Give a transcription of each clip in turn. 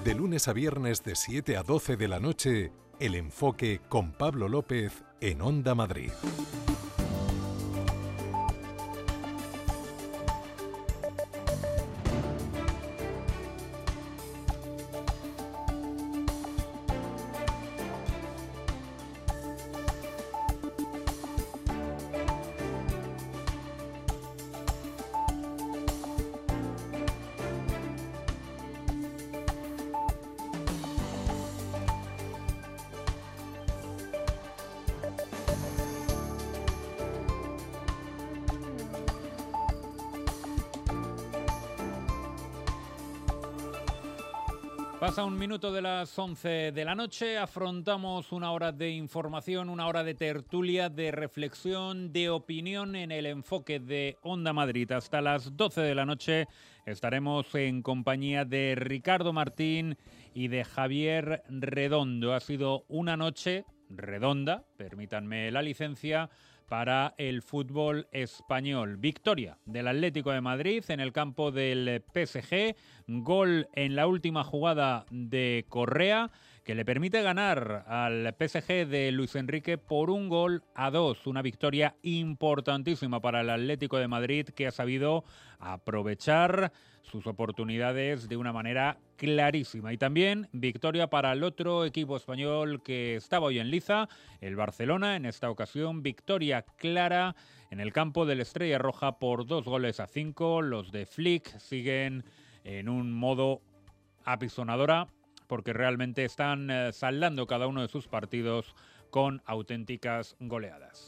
De lunes a viernes de 7 a 12 de la noche, El Enfoque con Pablo López en Onda Madrid. Pasa un minuto de las 11 de la noche, afrontamos una hora de información, una hora de tertulia, de reflexión, de opinión en El Enfoque de Onda Madrid. Hasta las 12 de la noche estaremos en compañía de Ricardo Martín y de Javier Redondo. Ha sido una noche redonda, permítanme la licencia, para el fútbol español. Victoria del Atlético de Madrid en el campo del PSG, gol en la última jugada de Correa que le permite ganar al PSG de Luis Enrique por 1-2. Una victoria importantísima para el Atlético de Madrid, que ha sabido aprovechar sus oportunidades de una manera clarísima. Y también victoria para el otro equipo español que estaba hoy en liza, el Barcelona. En esta ocasión, victoria clara en el campo del Estrella Roja por 2-5. Los de Flick siguen en un modo apisonadora, porque realmente están saldando cada uno de sus partidos con auténticas goleadas.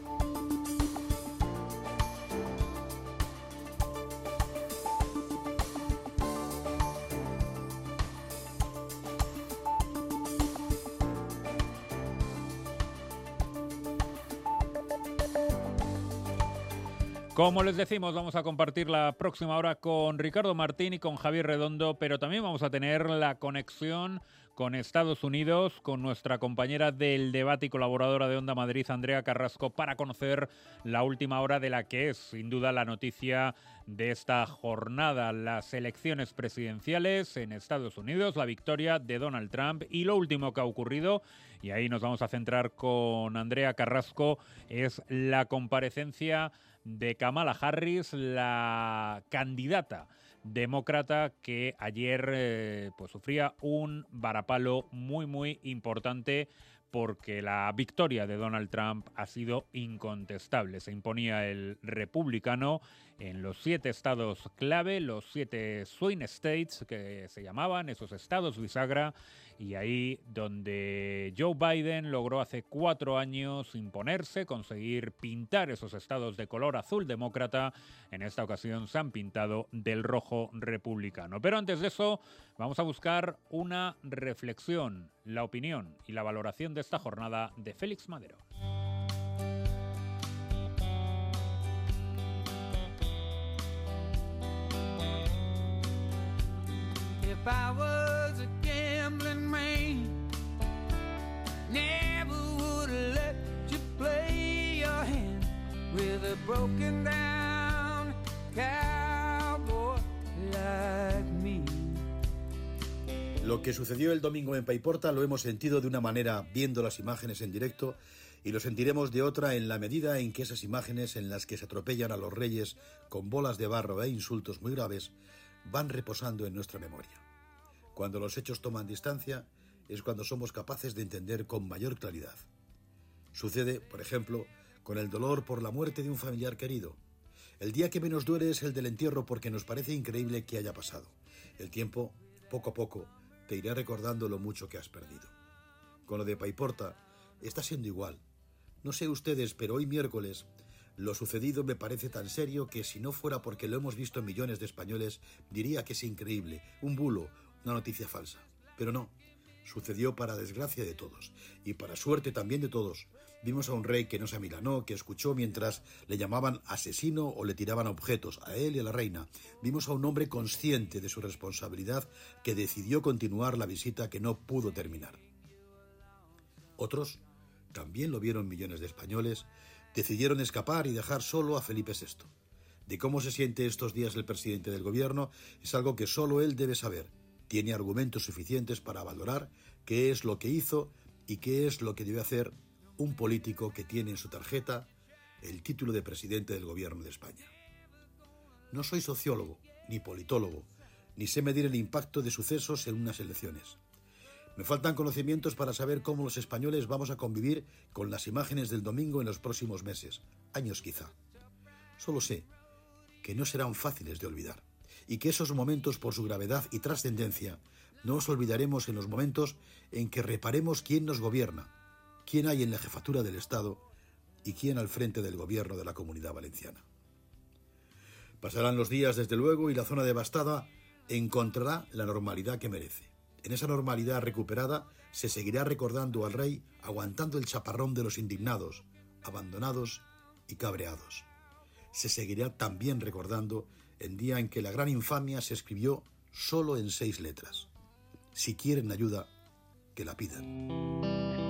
Como les decimos, vamos a compartir la próxima hora con Ricardo Martín y con Javier Redondo, pero también vamos a tener la conexión con Estados Unidos, con nuestra compañera del debate y colaboradora de Onda Madrid, Andrea Carrasco, para conocer la última hora de la que es, sin duda, la noticia de esta jornada: las elecciones presidenciales en Estados Unidos, la victoria de Donald Trump y lo último que ha ocurrido, y ahí nos vamos a centrar con Andrea Carrasco, es la comparecencia de Kamala Harris, la candidata demócrata que ayer pues sufría un varapalo muy importante, porque la victoria de Donald Trump ha sido incontestable. Se imponía el republicano en los 7 estados clave, los 7 swing states que se llamaban, esos estados bisagra, y ahí donde Joe Biden logró hace 4 años imponerse, conseguir pintar esos estados de color azul demócrata, en esta ocasión se han pintado del rojo republicano. Pero antes de eso, vamos a buscar una reflexión, la opinión y la valoración de esta jornada de Félix Madero. If I was a gambling man, never would let you play your hand with a broken down cowboy like me. Lo que sucedió el domingo en Paiporta lo hemos sentido de una manera viendo las imágenes en directo, y lo sentiremos de otra en la medida en que esas imágenes en las que se atropellan a los reyes con bolas de barro e insultos muy graves van reposando en nuestra memoria. Cuando los hechos toman distancia es cuando somos capaces de entender con mayor claridad. Sucede, por ejemplo, con el dolor por la muerte de un familiar querido. El día que menos duele es el del entierro, porque nos parece increíble que haya pasado. El tiempo, poco a poco, te irá recordando lo mucho que has perdido. Con lo de Paiporta está siendo igual. No sé ustedes, pero hoy miércoles lo sucedido me parece tan serio que, si no fuera porque lo hemos visto en millones de españoles, diría que es increíble, un bulo, una noticia falsa. Pero no, sucedió para desgracia de todos, y para suerte también de todos. Vimos a un rey que no se amilanó, que escuchó mientras le llamaban asesino o le tiraban objetos, a él y a la reina. Vimos a un hombre consciente de su responsabilidad, que decidió continuar la visita que no pudo terminar. Otros, también lo vieron millones de españoles, decidieron escapar y dejar solo a Felipe VI. De cómo se siente estos días el presidente del gobierno es algo que solo él debe saber. Tiene argumentos suficientes para valorar qué es lo que hizo y qué es lo que debe hacer un político que tiene en su tarjeta el título de presidente del Gobierno de España. No soy sociólogo, ni politólogo, ni sé medir el impacto de sucesos en unas elecciones. Me faltan conocimientos para saber cómo los españoles vamos a convivir con las imágenes del domingo en los próximos meses, años quizá. Solo sé que no serán fáciles de olvidar y que esos momentos, por su gravedad y trascendencia, no os olvidaremos en los momentos en que reparemos quién nos gobierna, quién hay en la jefatura del Estado y quién al frente del gobierno de la Comunidad Valenciana. Pasarán los días, desde luego, y la zona devastada encontrará la normalidad que merece. En esa normalidad recuperada se seguirá recordando al rey aguantando el chaparrón de los indignados, abandonados y cabreados. Se seguirá también recordando el día en que la gran infamia se escribió solo en 6 letras. Si quieren ayuda, que la pidan.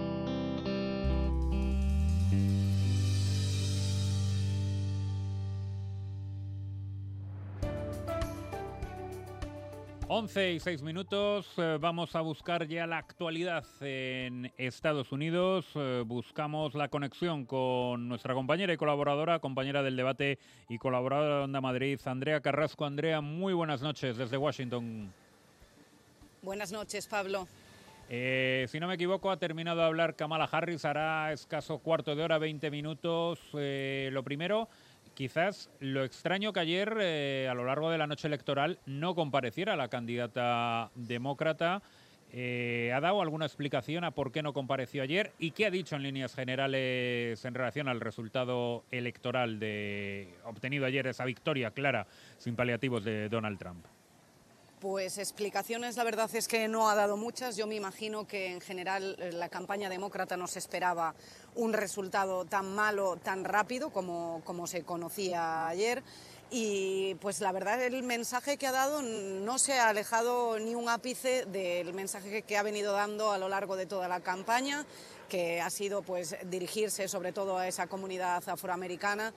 11:06. Vamos a buscar ya la actualidad en Estados Unidos. Buscamos la conexión con nuestra compañera y colaboradora, compañera del debate y colaboradora de Onda Madrid, Andrea Carrasco. Andrea, muy buenas noches desde Washington. Buenas noches, Pablo. Si no me equivoco, ha terminado de hablar Kamala Harris, hará escaso cuarto de hora, 20 minutos. Lo primero, quizás lo extraño que ayer, a lo largo de la noche electoral, no compareciera la candidata demócrata. ¿Ha dado alguna explicación a por qué no compareció ayer? ¿Y qué ha dicho en líneas generales en relación al resultado electoral obtenido ayer, esa victoria clara, sin paliativos, de Donald Trump? Pues explicaciones, la verdad es que no ha dado muchas. Yo me imagino que en general la campaña demócrata no se esperaba un resultado tan malo, tan rápido como se conocía ayer. Y pues la verdad el mensaje que ha dado no se ha alejado ni un ápice del mensaje que ha venido dando a lo largo de toda la campaña, que ha sido pues dirigirse sobre todo a esa comunidad afroamericana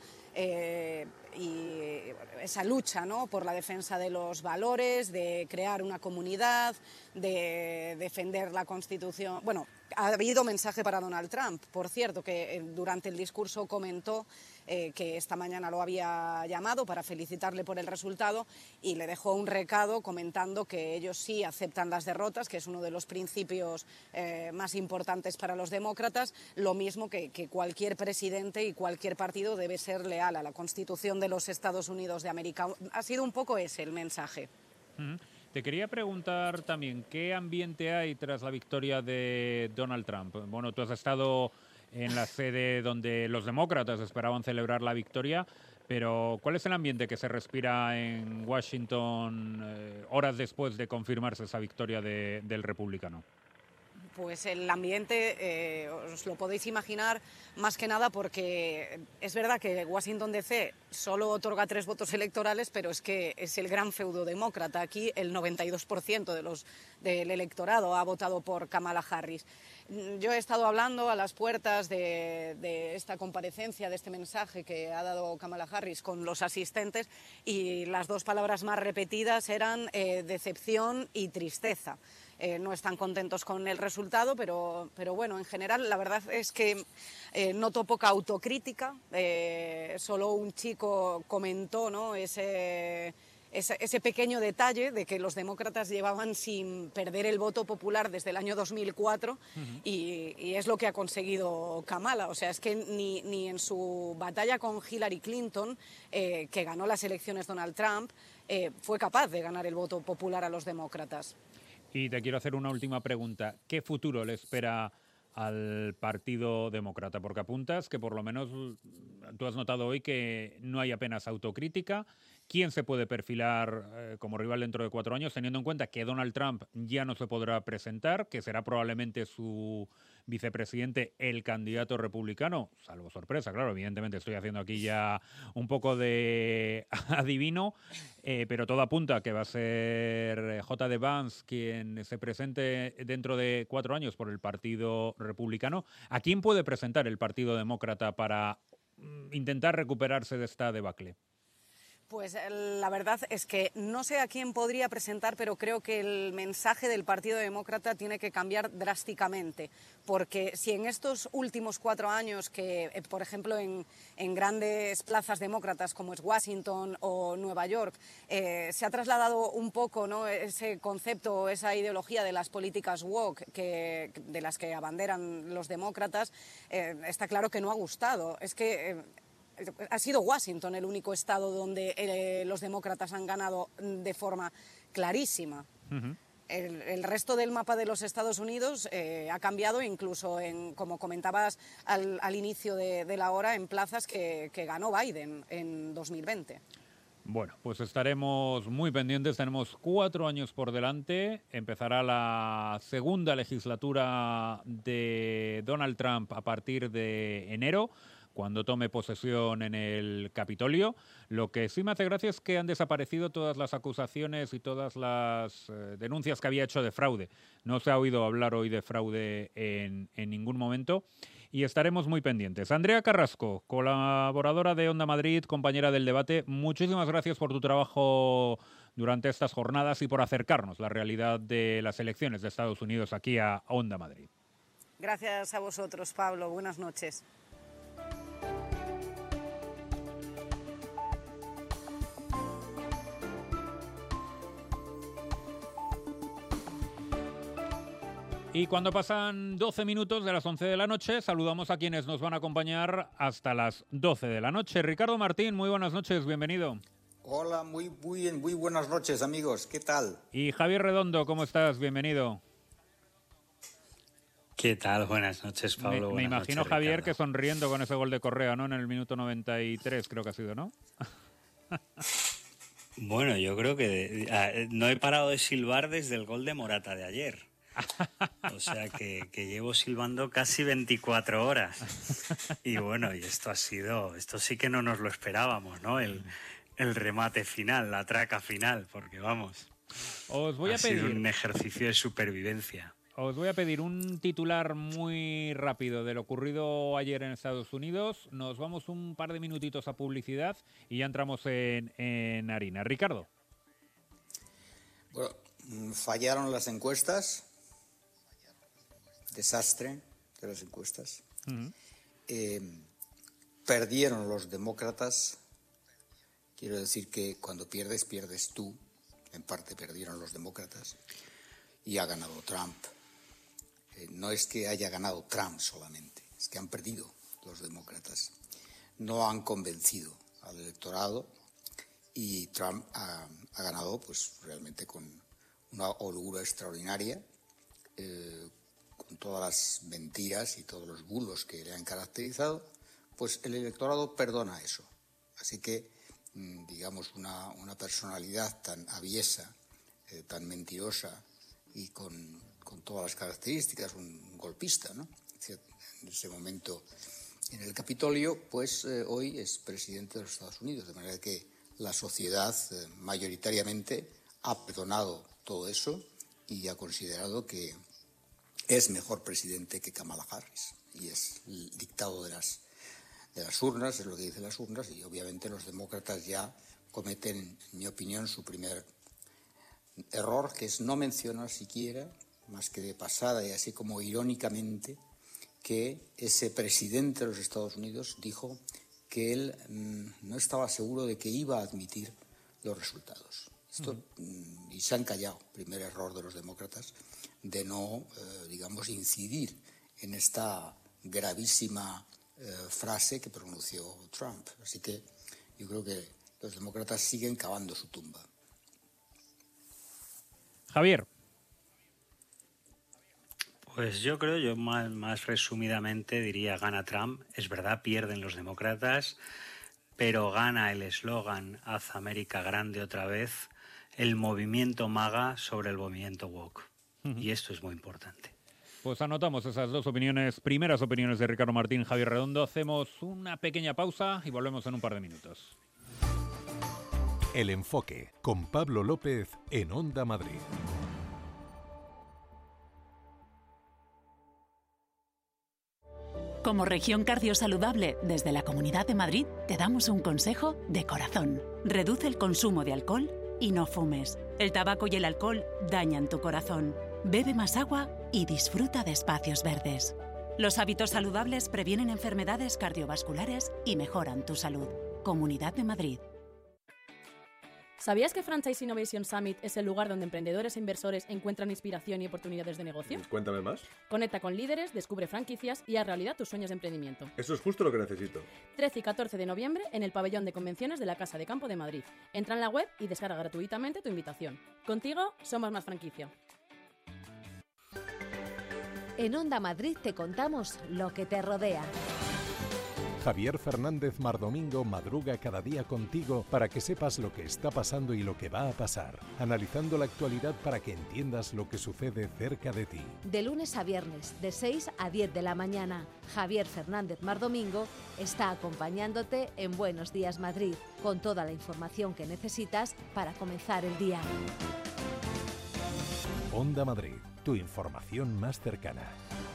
y esa lucha, ¿no?, por la defensa de los valores, de crear una comunidad, de defender la Constitución. Bueno, ha habido mensaje para Donald Trump, por cierto, que durante el discurso comentó que esta mañana lo había llamado para felicitarle por el resultado y le dejó un recado comentando que ellos sí aceptan las derrotas, que es uno de los principios más importantes para los demócratas, lo mismo que cualquier presidente y cualquier partido debe ser leal a la Constitución de los Estados Unidos de América. Ha sido un poco ese el mensaje. Te quería preguntar también, ¿qué ambiente hay tras la victoria de Donald Trump? Bueno, tú has estado en la sede donde los demócratas esperaban celebrar la victoria, pero ¿cuál es el ambiente que se respira en Washington horas después de confirmarse esa victoria del republicano? Pues el ambiente os lo podéis imaginar, más que nada porque es verdad que Washington DC solo otorga 3 votos electorales, pero es que es el gran feudo demócrata. Aquí el 92% del electorado ha votado por Kamala Harris. Yo he estado hablando a las puertas de esta comparecencia, de este mensaje que ha dado Kamala Harris con los asistentes, y las 2 palabras más repetidas eran decepción y tristeza. No están contentos con el resultado, pero bueno, en general la verdad es que noto poca autocrítica. Solo un chico comentó, ¿no?, ese pequeño detalle de que los demócratas llevaban sin perder el voto popular desde el año 2004 y es lo que ha conseguido Kamala. O sea, es que ni en su batalla con Hillary Clinton, que ganó las elecciones Donald Trump, fue capaz de ganar el voto popular a los demócratas. Y te quiero hacer una última pregunta. ¿Qué futuro le espera al Partido Demócrata? Porque apuntas que por lo menos tú has notado hoy que no hay apenas autocrítica. ¿Quién se puede perfilar como rival dentro de 4 años, teniendo en cuenta que Donald Trump ya no se podrá presentar, que será probablemente su vicepresidente el candidato republicano, salvo sorpresa, claro, evidentemente estoy haciendo aquí ya un poco de adivino, pero todo apunta a que va a ser J.D. Vance quien se presente dentro de 4 años por el Partido Republicano. ¿A quién puede presentar el Partido Demócrata para intentar recuperarse de esta debacle? Pues la verdad es que no sé a quién podría presentar, pero creo que el mensaje del Partido Demócrata tiene que cambiar drásticamente, porque si en estos últimos 4 años que, por ejemplo, en grandes plazas demócratas como es Washington o Nueva York, se ha trasladado un poco, ¿no?, ese concepto, esa ideología de las políticas woke de las que abanderan los demócratas, está claro que no ha gustado. Es que ha sido Washington el único estado donde los demócratas han ganado de forma clarísima. Uh-huh. El resto del mapa de los Estados Unidos ha cambiado, incluso, como comentabas al inicio de la hora, en plazas que ganó Biden en 2020. Bueno, pues estaremos muy pendientes. Tenemos 4 años por delante. Empezará la segunda legislatura de Donald Trump a partir de enero, cuando tome posesión en el Capitolio. Lo que sí me hace gracia es que han desaparecido todas las acusaciones y todas las denuncias que había hecho de fraude. No se ha oído hablar hoy de fraude en ningún momento y estaremos muy pendientes. Andrea Carrasco, colaboradora de Onda Madrid, compañera del debate, muchísimas gracias por tu trabajo durante estas jornadas y por acercarnos la realidad de las elecciones de Estados Unidos aquí a Onda Madrid. Gracias a vosotros, Pablo. Buenas noches. Y cuando pasan 12 minutos de las 11 de la noche, saludamos a quienes nos van a acompañar hasta las 12 de la noche. Ricardo Martín, muy buenas noches, bienvenido. Hola, muy buenas noches, amigos, ¿qué tal? Y Javier Redondo, ¿cómo estás? Bienvenido. ¿Qué tal? Buenas noches, Pablo. Me imagino, noches, Javier, Ricardo, que sonriendo con ese gol de Correa, ¿no? En el minuto 93, creo que ha sido, ¿no? Bueno, yo creo que no he parado de silbar desde el gol de Morata de ayer. O sea que llevo silbando casi 24 horas. Y bueno, y esto sí que no nos lo esperábamos, ¿no? El remate final, la traca final, porque vamos, os voy a pedir, ha sido un ejercicio de supervivencia. Os voy a pedir un titular muy rápido de lo ocurrido ayer en Estados Unidos. Nos vamos un par de minutitos a publicidad y ya entramos en harina. Ricardo. Bueno, fallaron las encuestas. Desastre de las encuestas. Uh-huh. Perdieron los demócratas. Quiero decir que cuando pierdes tú. En parte perdieron los demócratas. Y ha ganado Trump. No es que haya ganado Trump solamente, es que han perdido los demócratas. No han convencido al electorado y Trump ha ganado pues realmente con una holgura extraordinaria, con todas las mentiras y todos los bulos que le han caracterizado, pues el electorado perdona eso. Así que, digamos, una personalidad tan aviesa, tan mentirosa y con todas las características, un golpista, ¿no? En ese momento en el Capitolio, pues hoy es presidente de los Estados Unidos, de manera que la sociedad mayoritariamente ha perdonado todo eso y ha considerado que es mejor presidente que Kamala Harris, y es el dictado de las urnas, es lo que dicen las urnas, y obviamente los demócratas ya cometen, en mi opinión, su primer error, que es no mencionar siquiera, más que de pasada y así como irónicamente, que ese presidente de los Estados Unidos dijo que él no estaba seguro de que iba a admitir los resultados. Y se han callado, primer error de los demócratas, de no, digamos, incidir en esta gravísima frase que pronunció Trump. Así que yo creo que los demócratas siguen cavando su tumba. Javier. Pues yo más resumidamente diría gana Trump. Es verdad, pierden los demócratas, pero gana el eslogan Haz América Grande otra vez, el movimiento MAGA sobre el movimiento woke. Uh-huh. Y esto es muy importante. Pues anotamos esas dos opiniones, primeras opiniones de Ricardo Martín, Javier Redondo. Hacemos una pequeña pausa y volvemos en un par de minutos. El Enfoque, con Pablo López en Onda Madrid. Como región cardiosaludable, desde la Comunidad de Madrid, te damos un consejo de corazón. Reduce el consumo de alcohol y no fumes. El tabaco y el alcohol dañan tu corazón. Bebe más agua y disfruta de espacios verdes. Los hábitos saludables previenen enfermedades cardiovasculares y mejoran tu salud. Comunidad de Madrid. ¿Sabías que Franchise Innovation Summit es el lugar donde emprendedores e inversores encuentran inspiración y oportunidades de negocio? Cuéntame más. Conecta con líderes, descubre franquicias y haz realidad tus sueños de emprendimiento. Eso es justo lo que necesito. 13 y 14 de noviembre en el pabellón de convenciones de la Casa de Campo de Madrid. Entra en la web y descarga gratuitamente tu invitación. Contigo somos más franquicia. En Onda Madrid te contamos lo que te rodea. Javier Fernández Mardomingo madruga cada día contigo para que sepas lo que está pasando y lo que va a pasar, analizando la actualidad para que entiendas lo que sucede cerca de ti. De lunes a viernes, de 6 a 10 de la mañana, Javier Fernández Mardomingo está acompañándote en Buenos Días Madrid, con toda la información que necesitas para comenzar el día. Onda Madrid, tu información más cercana.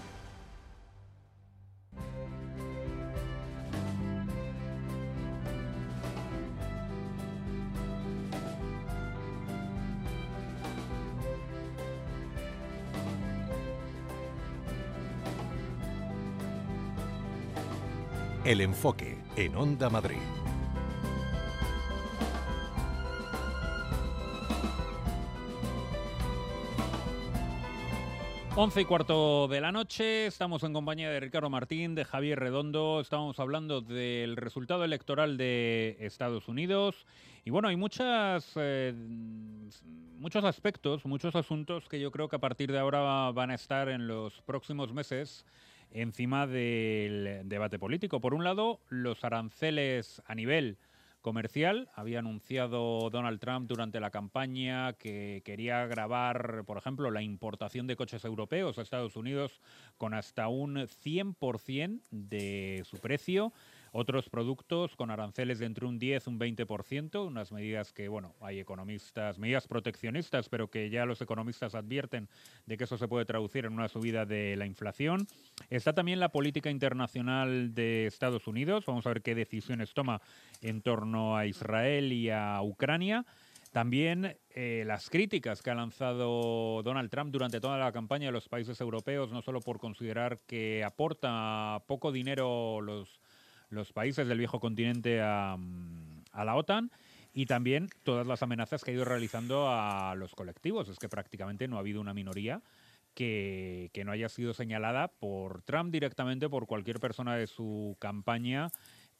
El enfoque en Onda Madrid. Once y cuarto de la noche, estamos en compañía de Ricardo Martín, de Javier Redondo, estamos hablando del resultado electoral de Estados Unidos y bueno, hay muchos aspectos, muchos asuntos que yo creo que a partir de ahora van a estar en los próximos meses encima del debate político. Por un lado, los aranceles a nivel comercial. Había anunciado Donald Trump durante la campaña que quería gravar, por ejemplo, la importación de coches europeos a Estados Unidos con hasta un 100% de su precio. Otros productos con aranceles de entre un 10 y un 20%, unas medidas que, bueno, hay economistas, medidas proteccionistas, pero que ya los economistas advierten de que eso se puede traducir en una subida de la inflación. Está también la política internacional de Estados Unidos. Vamos a ver qué decisiones toma en torno a Israel y a Ucrania. También las críticas que ha lanzado Donald Trump durante toda la campaña de los países europeos, no solo por considerar que aporta poco dinero los países del viejo continente a la OTAN, y también todas las amenazas que ha ido realizando a los colectivos. Es que prácticamente no ha habido una minoría que no haya sido señalada por Trump directamente, por cualquier persona de su campaña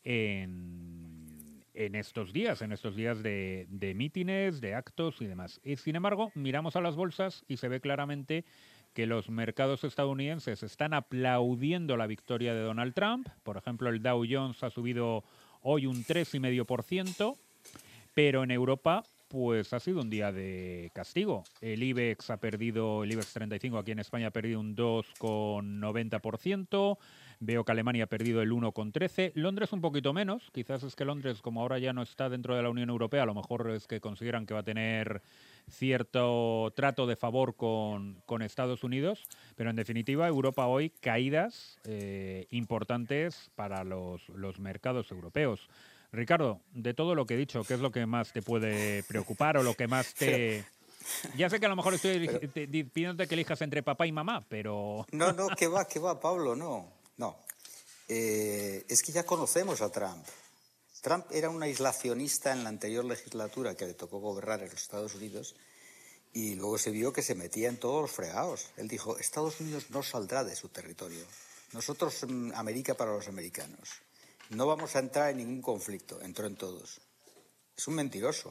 en estos días de mítines, de actos y demás. Y sin embargo, miramos a las bolsas y se ve claramente que los mercados estadounidenses están aplaudiendo la victoria de Donald Trump. Por ejemplo, el Dow Jones ha subido hoy un 3,5%, pero en Europa pues ha sido un día de castigo. El IBEX 35 aquí en España ha perdido un 2,90%. Veo que Alemania ha perdido el 1,13%. Londres un poquito menos. Quizás es que Londres, como ahora ya no está dentro de la Unión Europea, a lo mejor es que consideran que va a tener cierto trato de favor con Estados Unidos. Pero en definitiva, Europa hoy caídas importantes para los mercados europeos. Ricardo, de todo lo que he dicho, ¿qué es lo que más te puede preocupar o lo que más te... Ya sé que a lo mejor estoy pidiéndote que elijas entre papá y mamá, pero... No, que va, Pablo, no. Es que ya conocemos a Trump. Trump era un aislacionista en la anterior legislatura que le tocó gobernar en los Estados Unidos y luego se vio que se metía en todos los fregados. Él dijo, Estados Unidos no saldrá de su territorio. Nosotros, América para los americanos. No vamos a entrar en ningún conflicto. Entró en todos. Es un mentiroso.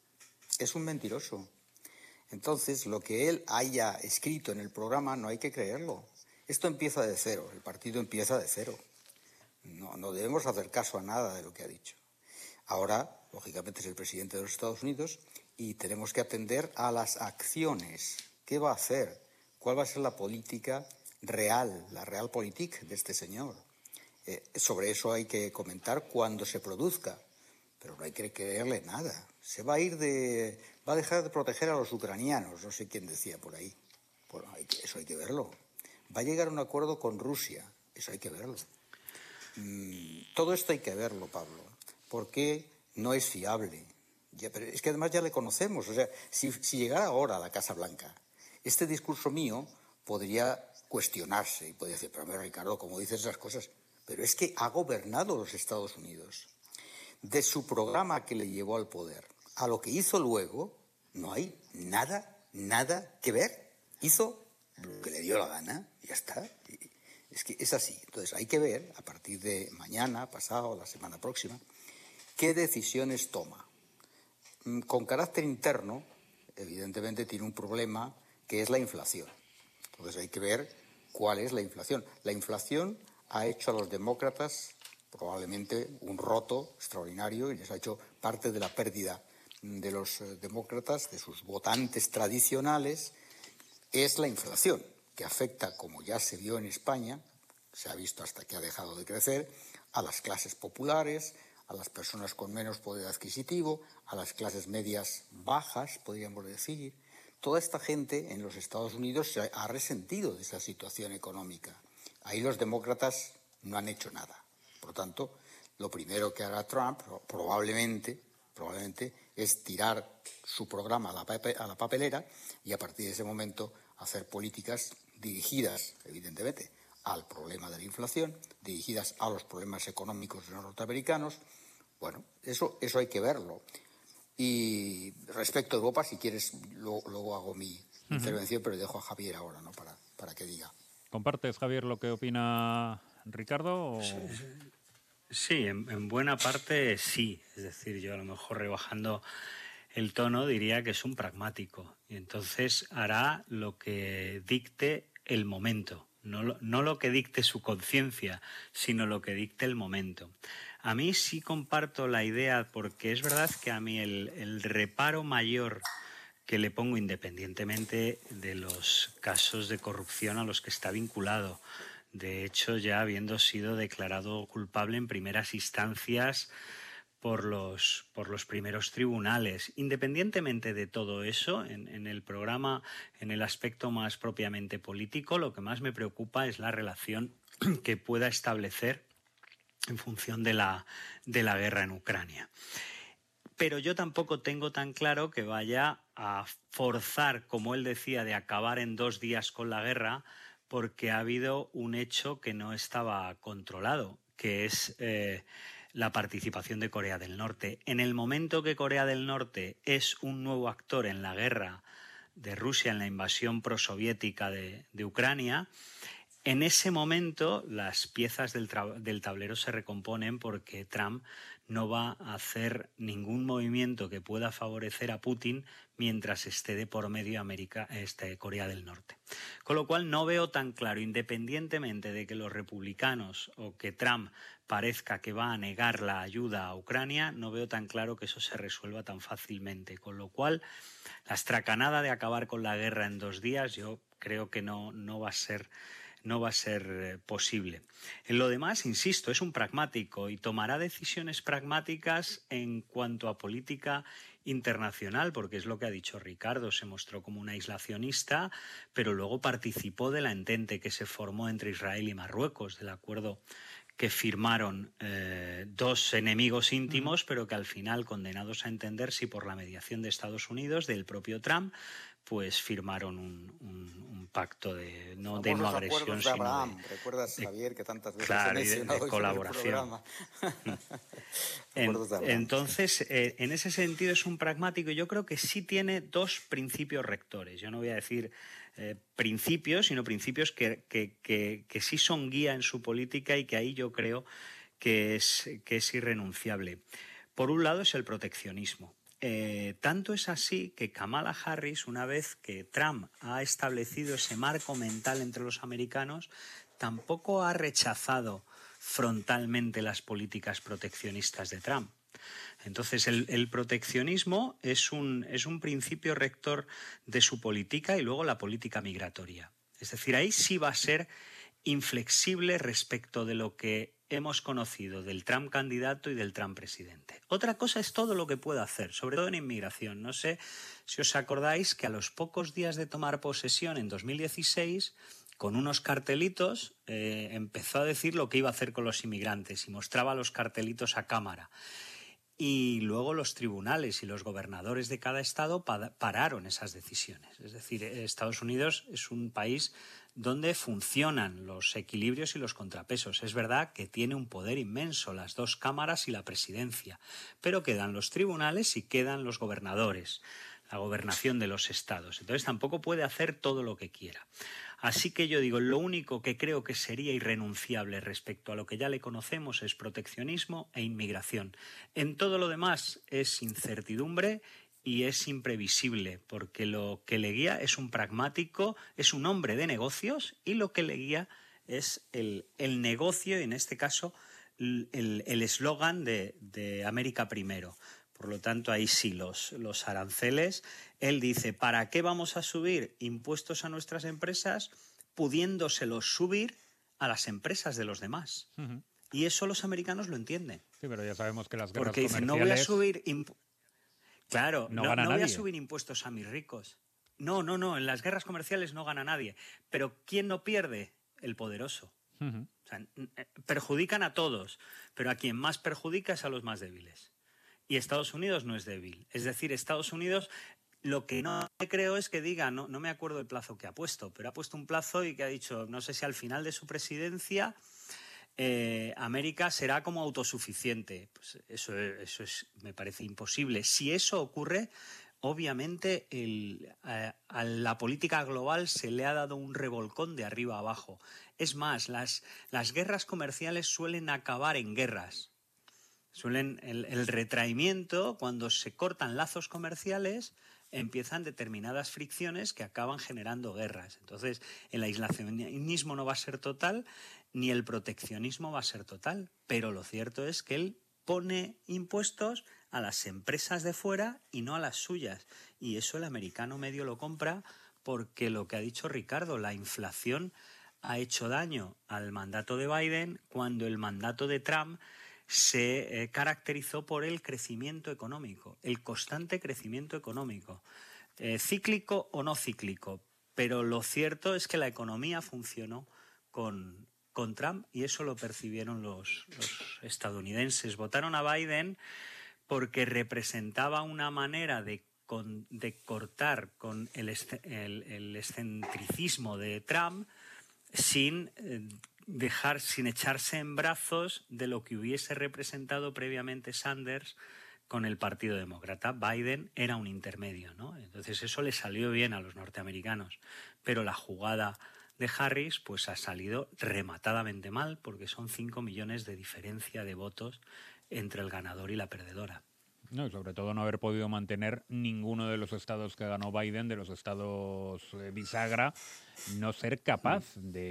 Entonces, lo que él haya escrito en el programa no hay que creerlo. Esto empieza de cero. El partido empieza de cero. No debemos hacer caso a nada de lo que ha dicho. Ahora, lógicamente, es el presidente de los Estados Unidos y tenemos que atender a las acciones. ¿Qué va a hacer? ¿Cuál va a ser la política real, la realpolitik de este señor? Sobre eso hay que comentar cuando se produzca, pero no hay que creerle nada. Va a dejar de proteger a los ucranianos, no sé quién decía por ahí. Bueno, eso hay que verlo. Va a llegar a un acuerdo con Rusia, eso hay que verlo. Todo esto hay que verlo, Pablo, porque no es fiable. Pero es que además ya le conocemos. O sea, si llegara ahora a la Casa Blanca, este discurso mío podría cuestionarse y podría decir, pero mira, Ricardo, ¿cómo dices esas cosas? Pero es que ha gobernado los Estados Unidos. De su programa que le llevó al poder a lo que hizo luego, no hay nada que ver. Hizo lo que le dio la gana y ya está. Es que es así. Entonces hay que ver, a partir de mañana, pasado, la semana próxima, qué decisiones toma. Con carácter interno, evidentemente tiene un problema que es la inflación. Entonces hay que ver cuál es la inflación. La inflación ha hecho a los demócratas probablemente un roto extraordinario y les ha hecho parte de la pérdida de los demócratas, de sus votantes tradicionales, es la inflación, que afecta, como ya se vio en España, se ha visto hasta que ha dejado de crecer, a las clases populares, a las personas con menos poder adquisitivo, a las clases medias bajas, podríamos decir. Toda esta gente en los Estados Unidos se ha resentido de esa situación económica. Ahí los demócratas no han hecho nada. Por lo tanto, lo primero que hará Trump probablemente es tirar su programa a la papelera y a partir de ese momento hacer políticas dirigidas, evidentemente, al problema de la inflación, dirigidas a los problemas económicos de los norteamericanos. Bueno, eso hay que verlo. Y respecto a Europa, si quieres, luego hago mi intervención, pero dejo a Javier ahora, ¿no? Para que diga. ¿Compartes, Javier, lo que opina Ricardo? ¿O? Sí, en buena parte sí. Es decir, yo a lo mejor rebajando el tono diría que es un pragmático y entonces hará lo que dicte el momento, no lo que dicte su conciencia, sino lo que dicte el momento. A mí sí comparto la idea, porque es verdad que a mí el reparo mayor que le pongo, independientemente de los casos de corrupción a los que está vinculado, de hecho ya habiendo sido declarado culpable en primeras instancias por los primeros tribunales. Independientemente de todo eso, en el programa, en el aspecto más propiamente político, lo que más me preocupa es la relación que pueda establecer en función de la guerra en Ucrania. Pero yo tampoco tengo tan claro que vaya a forzar, como él decía, de acabar en 2 días con la guerra, porque ha habido un hecho que no estaba controlado, que es la participación de Corea del Norte. En el momento que Corea del Norte es un nuevo actor en la guerra de Rusia, en la invasión prosoviética de Ucrania, en ese momento las piezas del tablero se recomponen, porque Trump no va a hacer ningún movimiento que pueda favorecer a Putin mientras esté de por medio Corea del Norte. Con lo cual no veo tan claro, independientemente de que los republicanos o que Trump parezca que va a negar la ayuda a Ucrania, no veo tan claro que eso se resuelva tan fácilmente. Con lo cual, la estracanada de acabar con la guerra en 2 días yo creo que no va a ser posible. En lo demás, insisto, es un pragmático y tomará decisiones pragmáticas en cuanto a política internacional, porque es lo que ha dicho Ricardo, se mostró como un aislacionista, pero luego participó de la entente que se formó entre Israel y Marruecos, del acuerdo que firmaron 2 enemigos íntimos, pero que al final, condenados a entenderse por la mediación de Estados Unidos, del propio Trump, pues firmaron un pacto de no agresión, de Abraham, sino ¿recuerdas, Javier, que tantas veces claro, he mencionado de colaboración? Entonces, en ese sentido es un pragmático. Yo creo que sí tiene 2 principios rectores. Yo no voy a decir principios, sino principios que sí son guía en su política y que ahí yo creo que es irrenunciable. Por un lado es el proteccionismo. Tanto es así que Kamala Harris, una vez que Trump ha establecido ese marco mental entre los americanos, tampoco ha rechazado frontalmente las políticas proteccionistas de Trump. Entonces, el proteccionismo es un principio rector de su política, y luego la política migratoria. Es decir, ahí sí va a ser inflexible respecto de lo que hemos conocido del Trump candidato y del Trump presidente. Otra cosa es todo lo que pueda hacer, sobre todo en inmigración. No sé si os acordáis que a los pocos días de tomar posesión en 2016 con unos cartelitos empezó a decir lo que iba a hacer con los inmigrantes y mostraba los cartelitos a cámara. Y luego los tribunales y los gobernadores de cada estado pararon esas decisiones. Es decir, Estados Unidos es un país donde funcionan los equilibrios y los contrapesos. Es verdad que tiene un poder inmenso, las dos cámaras y la presidencia, pero quedan los tribunales y quedan los gobernadores, la gobernación de los estados. Entonces tampoco puede hacer todo lo que quiera. Así que yo digo, lo único que creo que sería irrenunciable respecto a lo que ya le conocemos es proteccionismo e inmigración. En todo lo demás es incertidumbre y es imprevisible, porque lo que le guía es un pragmático, es un hombre de negocios, y lo que le guía es el negocio, y en este caso el eslogan de América primero. Por lo tanto, ahí sí, los aranceles. Él dice, ¿para qué vamos a subir impuestos a nuestras empresas pudiéndoselos subir a las empresas de los demás? Uh-huh. Y eso los americanos lo entienden. Sí, pero ya sabemos que las guerras porque dicen, comerciales... no voy a subir... Claro, no voy a subir impuestos a mis ricos. No, en las guerras comerciales no gana nadie. Pero ¿quién no pierde? El poderoso. Uh-huh. O sea, perjudican a todos, pero a quien más perjudica es a los más débiles. Y Estados Unidos no es débil. Es decir, Estados Unidos, lo que no creo es que diga, no me acuerdo el plazo que ha puesto, pero ha puesto un plazo y que ha dicho, no sé si al final de su presidencia, América será como autosuficiente. Pues eso me parece imposible. Si eso ocurre, obviamente a la política global se le ha dado un revolcón de arriba a abajo. Es más, las guerras comerciales suelen acabar en guerras. El retraimiento, cuando se cortan lazos comerciales, empiezan determinadas fricciones que acaban generando guerras. Entonces, el aislacionismo no va a ser total, ni el proteccionismo va a ser total, pero lo cierto es que él pone impuestos a las empresas de fuera y no a las suyas. Y eso el americano medio lo compra, porque lo que ha dicho Ricardo, la inflación ha hecho daño al mandato de Biden, cuando el mandato de Trump se caracterizó por el crecimiento económico, el constante crecimiento económico, cíclico o no cíclico, pero lo cierto es que la economía funcionó con Trump, y eso lo percibieron los estadounidenses. Votaron a Biden porque representaba una manera de cortar con el excentricismo de Trump sin echarse en brazos de lo que hubiese representado previamente Sanders con el Partido Demócrata. Biden era un intermedio, ¿no? Entonces eso le salió bien a los norteamericanos, pero la jugada de Harris pues ha salido rematadamente mal, porque son 5 millones de diferencia de votos entre el ganador y la perdedora. No, y sobre todo no haber podido mantener ninguno de los estados que ganó Biden, de los estados bisagra, no ser capaz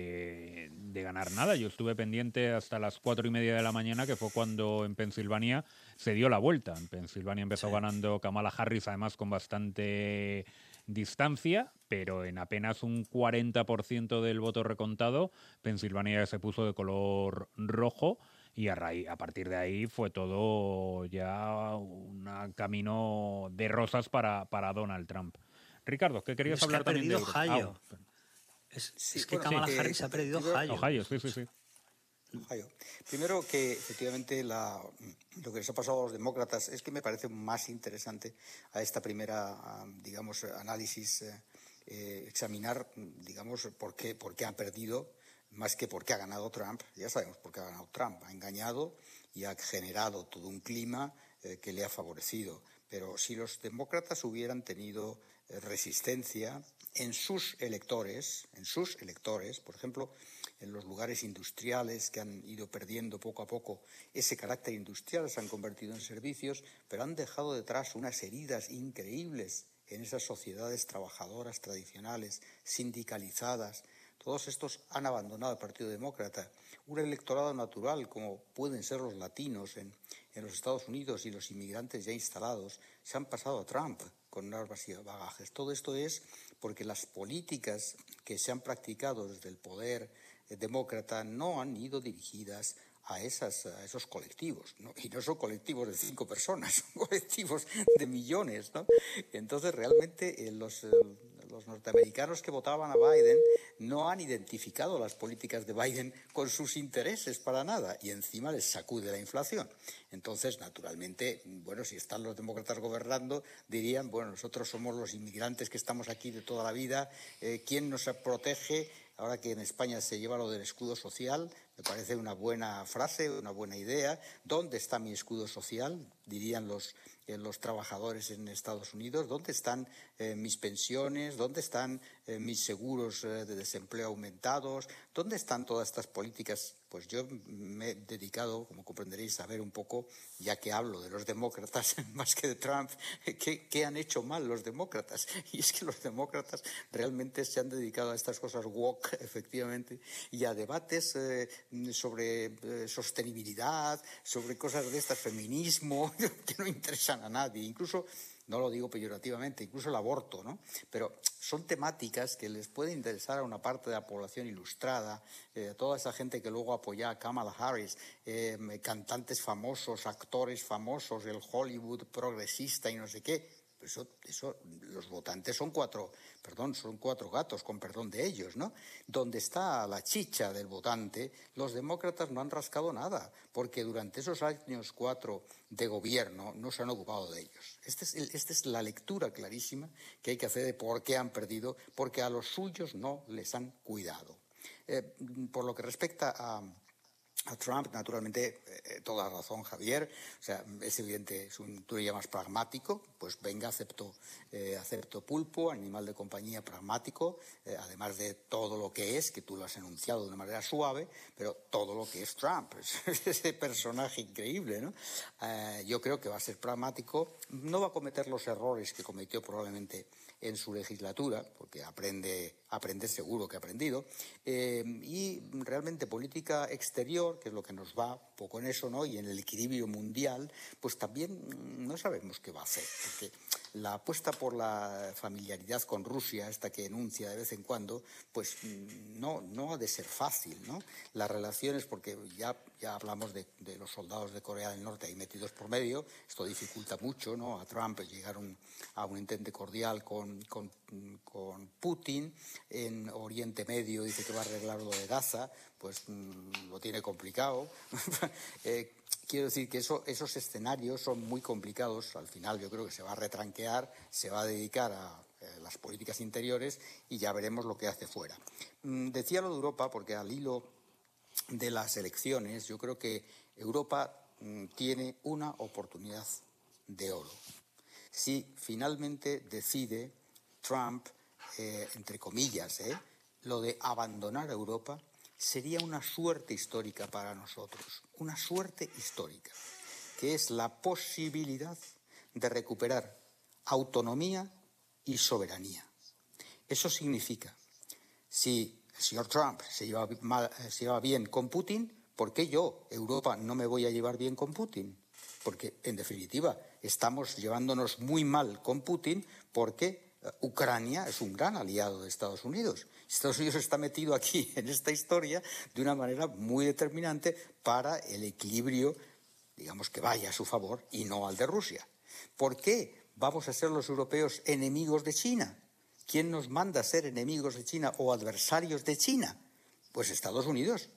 de ganar nada. Yo estuve pendiente hasta las 4:30 de la mañana, que fue cuando en Pensilvania se dio la vuelta. En Pensilvania empezó ganando Kamala Harris, además con bastante distancia, pero en apenas un 40% del voto recontado, Pensilvania se puso de color rojo. Y a partir de ahí fue todo ya un camino de rosas para Donald Trump. Ricardo, ¿qué querías hablar también de Europa? Ohio. Es que Kamala Harris ha perdido Ohio. Ohio, sí. Ohio. Primero que efectivamente lo que les ha pasado a los demócratas es que me parece más interesante a esta primera, digamos, análisis, examinar, digamos, por qué han perdido, más que por qué ha ganado Trump. Ya sabemos por qué ha ganado Trump. Ha engañado y ha generado todo un clima que le ha favorecido. Pero si los demócratas hubieran tenido resistencia en sus electores, por ejemplo, en los lugares industriales que han ido perdiendo poco a poco ese carácter industrial, se han convertido en servicios, pero han dejado detrás unas heridas increíbles en esas sociedades trabajadoras tradicionales, sindicalizadas. Todos estos han abandonado el Partido Demócrata. Un electorado natural, como pueden ser los latinos en los Estados Unidos y los inmigrantes ya instalados, se han pasado a Trump con armas y bagajes. Todo esto es porque las políticas que se han practicado desde el poder demócrata no han ido dirigidas a esos colectivos, ¿no? Y no son colectivos de 5 personas, son colectivos de millones, ¿no? Entonces, realmente, los los norteamericanos que votaban a Biden no han identificado las políticas de Biden con sus intereses para nada y encima les sacude la inflación. Entonces, naturalmente, bueno, si están los demócratas gobernando, dirían, bueno, nosotros somos los inmigrantes que estamos aquí de toda la vida, ¿quién nos protege? Ahora que en España se lleva lo del escudo social, me parece una buena frase, una buena idea. ¿Dónde está mi escudo social? Dirían los trabajadores en Estados Unidos. ¿Dónde están mis pensiones? ¿Dónde están mis seguros de desempleo aumentados? ¿Dónde están todas estas políticas? Pues yo me he dedicado, como comprenderéis, a ver un poco, ya que hablo de los demócratas más que de Trump, ¿qué han hecho mal los demócratas? Y es que los demócratas realmente se han dedicado a estas cosas woke, efectivamente, y a debates sobre sostenibilidad, sobre cosas de estas, feminismo, que no interesan a nadie. Incluso, no lo digo peyorativamente, incluso el aborto, ¿no? Pero son temáticas que les puede interesar a una parte de la población ilustrada, a toda esa gente que luego apoya a Kamala Harris, cantantes famosos, actores famosos, el Hollywood progresista y no sé qué. Eso, los votantes son cuatro gatos, con perdón de ellos, ¿no? Donde está la chicha del votante, los demócratas no han rascado nada, porque durante esos años 4 de gobierno no se han ocupado de ellos. Esta es la lectura clarísima que hay que hacer de por qué han perdido, porque a los suyos no les han cuidado. Por lo que respecta a Trump, naturalmente, toda razón, Javier. O sea, es evidente, tú le llamas pragmático, pues venga, acepto pulpo, animal de compañía pragmático, además de todo lo que es, que tú lo has enunciado de una manera suave, pero todo lo que es Trump, ese personaje increíble, ¿no? Yo creo que va a ser pragmático, no va a cometer los errores que cometió probablemente en su legislatura, porque aprende seguro que ha aprendido, y realmente política exterior, que es lo que nos va poco en eso, ¿no? Y en el equilibrio mundial, pues también no sabemos qué va a hacer, porque la apuesta por la familiaridad con Rusia, esta que enuncia de vez en cuando, pues no ha de ser fácil, ¿no? Las relaciones, porque ya hablamos de los soldados de Corea del Norte ahí metidos por medio, esto dificulta mucho, ¿no? A Trump llegar a un entente cordial con Putin. En Oriente Medio dice que va a arreglar lo de Gaza, pues lo tiene complicado. Quiero decir que esos escenarios son muy complicados. Al final yo creo que se va a retranquear, se va a dedicar a las políticas interiores y ya veremos lo que hace fuera. Decía lo de Europa porque al hilo de las elecciones yo creo que Europa tiene una oportunidad de oro. Si finalmente decide Trump, entre comillas, lo de abandonar Europa, sería una suerte histórica para nosotros, una suerte histórica, que es la posibilidad de recuperar autonomía y soberanía. Eso significa, si el señor Trump se lleva bien con Putin, ¿por qué yo, Europa, no me voy a llevar bien con Putin? Porque, en definitiva, estamos llevándonos muy mal con Putin porque Ucrania es un gran aliado de Estados Unidos. Estados Unidos está metido aquí en esta historia de una manera muy determinante para el equilibrio, digamos, que vaya a su favor y no al de Rusia. ¿Por qué vamos a ser los europeos enemigos de China? ¿Quién nos manda a ser enemigos de China o adversarios de China? Pues Estados Unidos.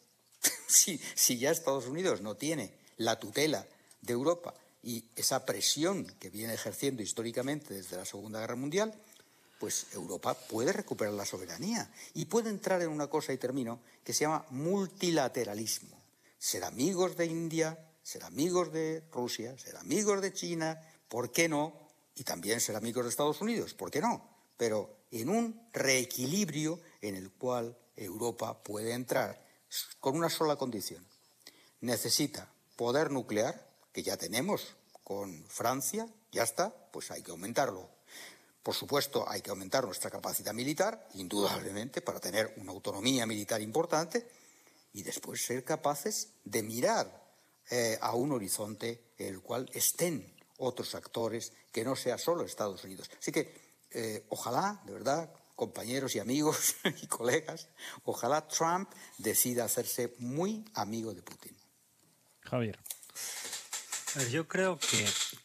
Si ya Estados Unidos no tiene la tutela de Europa y esa presión que viene ejerciendo históricamente desde la Segunda Guerra Mundial, pues Europa puede recuperar la soberanía y puede entrar en una cosa, y termino, que se llama multilateralismo. Ser amigos de India, ser amigos de Rusia, ser amigos de China, ¿por qué no? Y también ser amigos de Estados Unidos, ¿por qué no? Pero en un reequilibrio en el cual Europa puede entrar con una sola condición. Necesita poder nuclear, que ya tenemos con Francia, ya está, pues hay que aumentarlo. Por supuesto, hay que aumentar nuestra capacidad militar, indudablemente, para tener una autonomía militar importante y después ser capaces de mirar a un horizonte en el cual estén otros actores que no sea solo Estados Unidos. Así que ojalá, de verdad, compañeros y amigos y colegas, ojalá Trump decida hacerse muy amigo de Putin. Javier. Yo creo que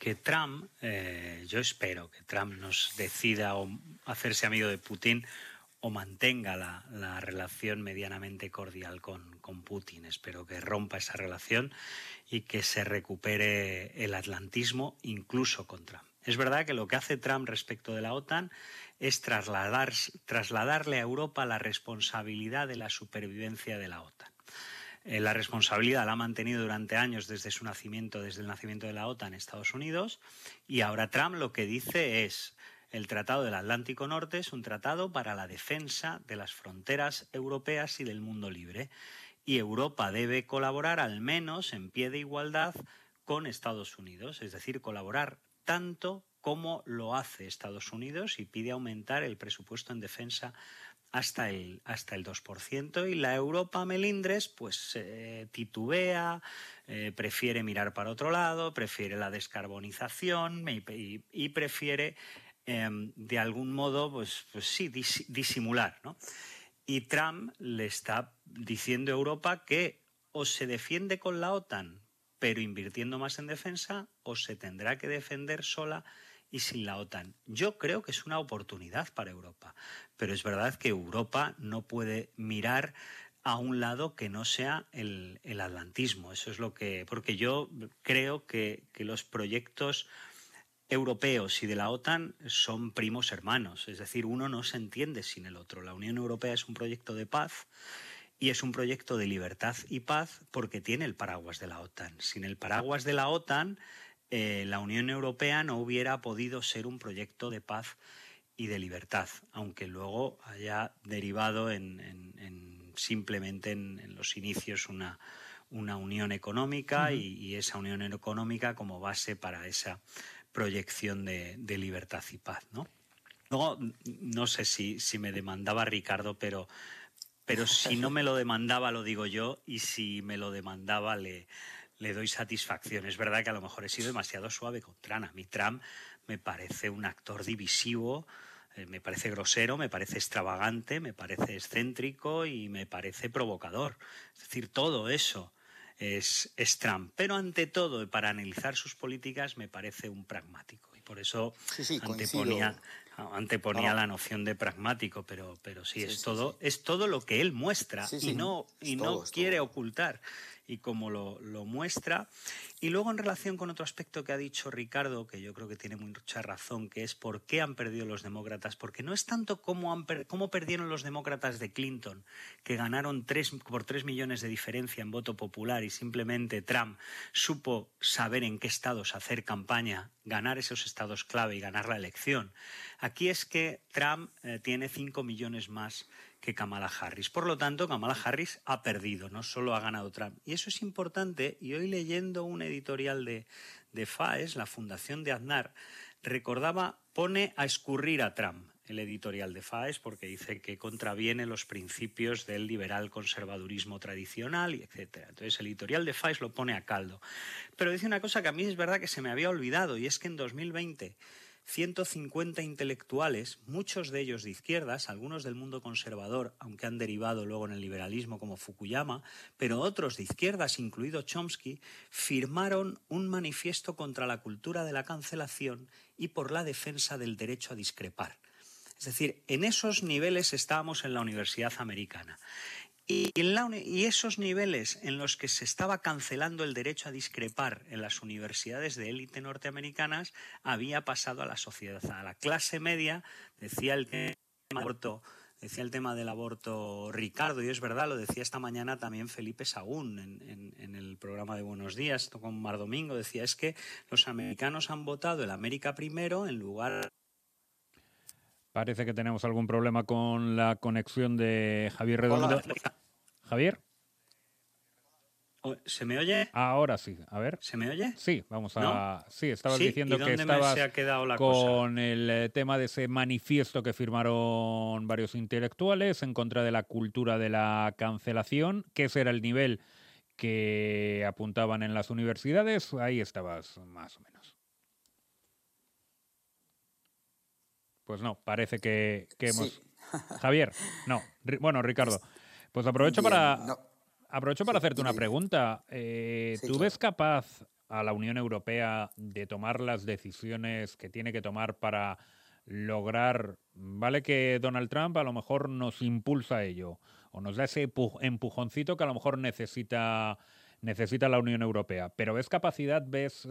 que Trump, yo espero que Trump nos decida o hacerse amigo de Putin o mantenga la relación medianamente cordial con Putin. Espero que rompa esa relación y que se recupere el atlantismo incluso con Trump. Es verdad que lo que hace Trump respecto de la OTAN es trasladarle a Europa la responsabilidad de la supervivencia de la OTAN. La responsabilidad la ha mantenido durante años desde el nacimiento de la OTAN en Estados Unidos, y ahora Trump lo que dice es: el Tratado del Atlántico Norte es un tratado para la defensa de las fronteras europeas y del mundo libre, y Europa debe colaborar al menos en pie de igualdad con Estados Unidos, es decir, colaborar tanto como lo hace Estados Unidos, y pide aumentar el presupuesto en defensa hasta el 2%, y la Europa melindres pues titubea, prefiere mirar para otro lado, prefiere la descarbonización y prefiere de algún modo pues sí, disimular, ¿no? Y Trump le está diciendo a Europa que o se defiende con la OTAN pero invirtiendo más en defensa, o se tendrá que defender sola y sin la OTAN. Yo creo que es una oportunidad para Europa, pero es verdad que Europa no puede mirar a un lado que no sea el atlantismo. Eso es lo que... Porque yo creo que los proyectos europeos y de la OTAN son primos hermanos, es decir, uno no se entiende sin el otro. La Unión Europea es un proyecto de paz y es un proyecto de libertad y paz porque tiene el paraguas de la OTAN. Sin el paraguas de la OTAN, la Unión Europea no hubiera podido ser un proyecto de paz y de libertad, aunque luego haya derivado simplemente en los inicios una unión económica y esa unión económica como base para esa proyección de libertad y paz, ¿no? Luego, no sé si me demandaba Ricardo, pero si no me lo demandaba lo digo yo, y si me lo demandaba le doy satisfacción. Es verdad que a lo mejor he sido demasiado suave con Trump. A mí Trump me parece un actor divisivo, me parece grosero, me parece extravagante, me parece excéntrico y me parece provocador. Es decir, todo eso es Trump. Pero ante todo, para analizar sus políticas, me parece un pragmático. Y por eso anteponía la noción de pragmático, pero sí, es todo lo que él muestra y no quiere ocultar, y como lo muestra. Y luego, en relación con otro aspecto que ha dicho Ricardo, que yo creo que tiene mucha razón, que es por qué han perdido los demócratas, porque no es tanto cómo perdieron los demócratas de Clinton, que ganaron por 3 millones de diferencia en voto popular, y simplemente Trump supo saber en qué estados hacer campaña, ganar esos estados clave y ganar la elección. Aquí es que Trump tiene 5 millones más que Kamala Harris. Por lo tanto, Kamala Harris ha perdido, no solo ha ganado Trump. Y eso es importante, y hoy leyendo un editorial de FAES, la Fundación de Aznar, pone a escurrir a Trump el editorial de FAES, porque dice que contraviene los principios del liberal conservadurismo tradicional, y etc. Entonces el editorial de FAES lo pone a caldo. Pero dice una cosa que a mí es verdad que se me había olvidado, y es que en 2020 150 intelectuales, muchos de ellos de izquierdas, algunos del mundo conservador, aunque han derivado luego en el liberalismo como Fukuyama, pero otros de izquierdas, incluido Chomsky, firmaron un manifiesto contra la cultura de la cancelación y por la defensa del derecho a discrepar. Es decir, en esos niveles estábamos en la universidad americana. Y esos niveles en los que se estaba cancelando el derecho a discrepar en las universidades de élite norteamericanas había pasado a la sociedad, a la clase media. Decía el tema del aborto Ricardo, y es verdad, lo decía esta mañana también Felipe Sagún en el programa de Buenos Días con Mar Domingo. Decía, es que los americanos han votado el América primero en lugar... Parece que tenemos algún problema con la conexión de Javier Redondo. Hola. ¿Javier? ¿Se me oye? Ahora sí, a ver. ¿Se me oye? Sí, vamos a... ¿No? Sí, estabas diciendo que estabas se ha quedado la con cosa? el tema de ese manifiesto que firmaron varios intelectuales en contra de la cultura de la cancelación, que ese era el nivel que apuntaban en las universidades. Ahí estabas más o menos. Pues no, parece que hemos... Sí. Javier, no. Bueno, Ricardo, pues aprovecho Bien, para no. hacerte una pregunta. Sí, ¿Tú claro. ves capaz a la Unión Europea de tomar las decisiones que tiene que tomar para lograr, vale que Donald Trump a lo mejor nos impulsa a ello, o nos da ese empujoncito que a lo mejor necesita la Unión Europea, pero ¿ves capacidad, ves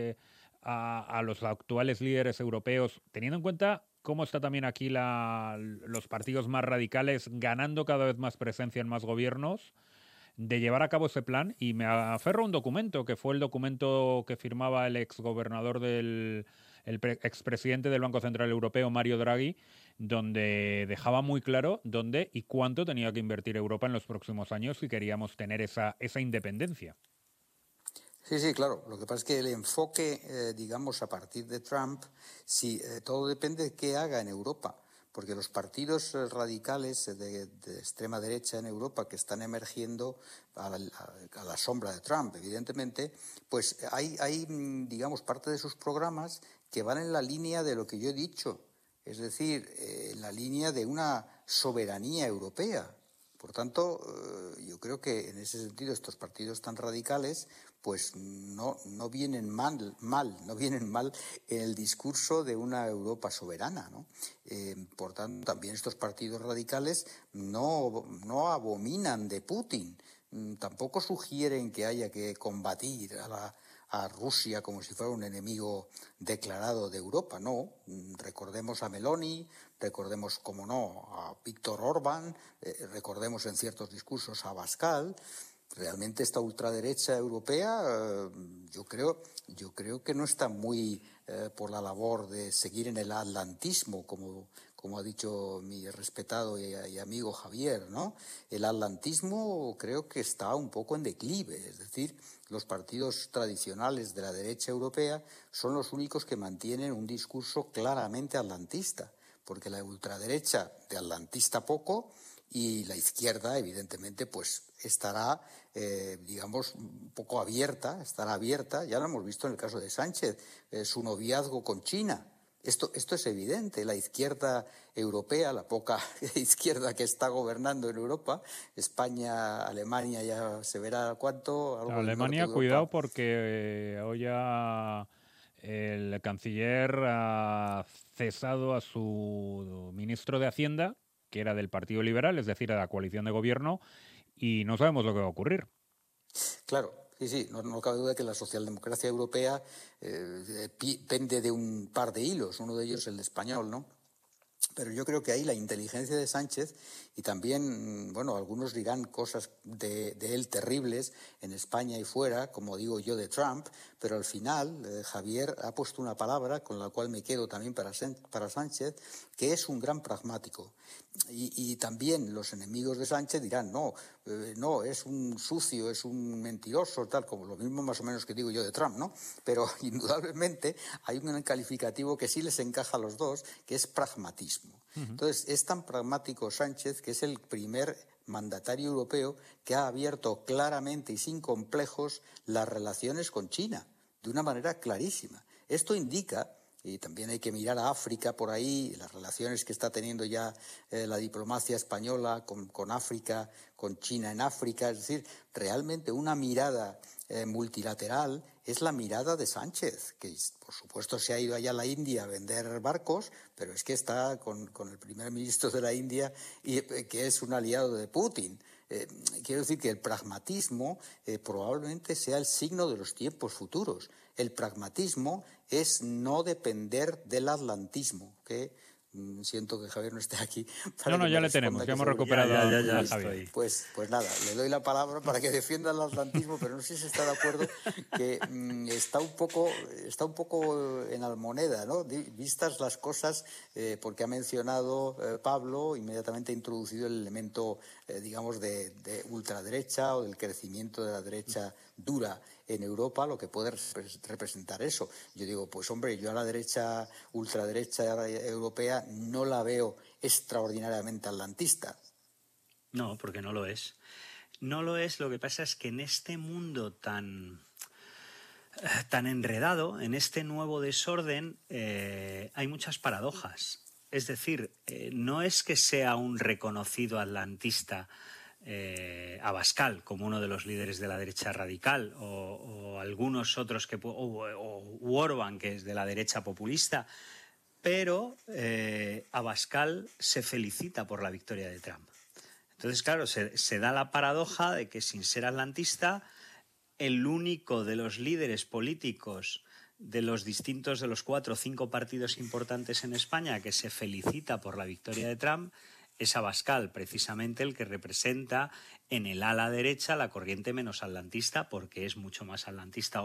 a los actuales líderes europeos, teniendo en cuenta cómo está también aquí los partidos más radicales ganando cada vez más presencia en más gobiernos, de llevar a cabo ese plan? Y me aferro a un documento, que fue el documento que firmaba el exgobernador expresidente del Banco Central Europeo, Mario Draghi, donde dejaba muy claro dónde y cuánto tenía que invertir Europa en los próximos años si queríamos tener esa independencia. Sí, claro. Lo que pasa es que el enfoque, digamos, a partir de Trump, todo depende de qué haga en Europa. Porque los partidos radicales de extrema derecha en Europa que están emergiendo a la sombra de Trump, evidentemente, pues hay, digamos, parte de sus programas que van en la línea de lo que yo he dicho, es decir, en la línea de una soberanía europea. Por tanto, yo creo que en ese sentido estos partidos tan radicales pues no vienen mal en el discurso de una Europa soberana, ¿no? Por tanto, también estos partidos radicales no abominan de Putin, tampoco sugieren que haya que combatir a Rusia como si fuera un enemigo declarado de Europa, no. Recordemos a Meloni, recordemos, como no, a Víctor Orbán, recordemos en ciertos discursos a Abascal. Realmente esta ultraderecha europea, yo creo que no está muy por la labor de seguir en el atlantismo, como ha dicho mi respetado y amigo Javier, ¿no? El atlantismo creo que está un poco en declive, es decir, los partidos tradicionales de la derecha europea son los únicos que mantienen un discurso claramente atlantista, porque la ultraderecha de atlantista poco y la izquierda, evidentemente, pues estará, digamos, un poco abierta, ya lo hemos visto en el caso de Sánchez, su noviazgo con China. Esto es evidente, la izquierda europea, la poca izquierda que está gobernando en Europa, España, Alemania, ya se verá cuánto. Alemania, cuidado, porque hoy ya el canciller ha cesado a su ministro de Hacienda, que era del Partido Liberal, es decir, de la coalición de gobierno, y no sabemos lo que va a ocurrir. Claro. Sí, no cabe duda que la socialdemocracia europea pende de un par de hilos, uno de ellos el español, ¿no? Pero yo creo que ahí la inteligencia de Sánchez, y también, bueno, algunos dirán cosas de él terribles en España y fuera, como digo yo de Trump, pero al final Javier ha puesto una palabra con la cual me quedo también para Sánchez, que es un gran pragmático. Y también los enemigos de Sánchez dirán, no, es un sucio, es un mentiroso, tal, como lo mismo más o menos que digo yo de Trump, ¿no? Pero indudablemente hay un calificativo que sí les encaja a los dos, que es pragmatismo. Entonces, es tan pragmático Sánchez que es el primer mandatario europeo que ha abierto claramente y sin complejos las relaciones con China, de una manera clarísima. Esto indica, y también hay que mirar a África por ahí, las relaciones que está teniendo ya la diplomacia española con África, con China en África, es decir, realmente una mirada multilateral es la mirada de Sánchez, que por supuesto se ha ido allá a la India a vender barcos, pero es que está con el primer ministro de la India, que es un aliado de Putin. Quiero decir que el pragmatismo probablemente sea el signo de los tiempos futuros. El pragmatismo es no depender del atlantismo, que siento que Javier no esté aquí. No, ya le tenemos, ya hemos recuperado a Javier. Pues nada, le doy la palabra para que defienda el atlantismo, pero no sé si está de acuerdo que está un poco en almoneda, ¿no? Vistas las cosas, porque ha mencionado Pablo, inmediatamente ha introducido el elemento, digamos, de ultraderecha o del crecimiento de la derecha dura en Europa, lo que puede representar eso. Yo digo, pues hombre, yo a la derecha, ultraderecha europea no la veo extraordinariamente atlantista. No, porque no lo es. No lo es, lo que pasa es que en este mundo tan enredado, en este nuevo desorden, hay muchas paradojas. Es decir, no es que sea un reconocido atlantista Abascal como uno de los líderes de la derecha radical o algunos otros o Orbán, que es de la derecha populista, pero Abascal se felicita por la victoria de Trump. Entonces, claro, se da la paradoja de que, sin ser atlantista, el único de los líderes políticos de los 4 o 5 partidos importantes en España que se felicita por la victoria de Trump es Abascal, precisamente el que representa en el ala derecha la corriente menos atlantista, porque es mucho más atlantista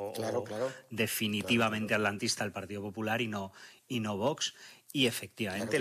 definitivamente atlantista el Partido Popular y no Vox. Y efectivamente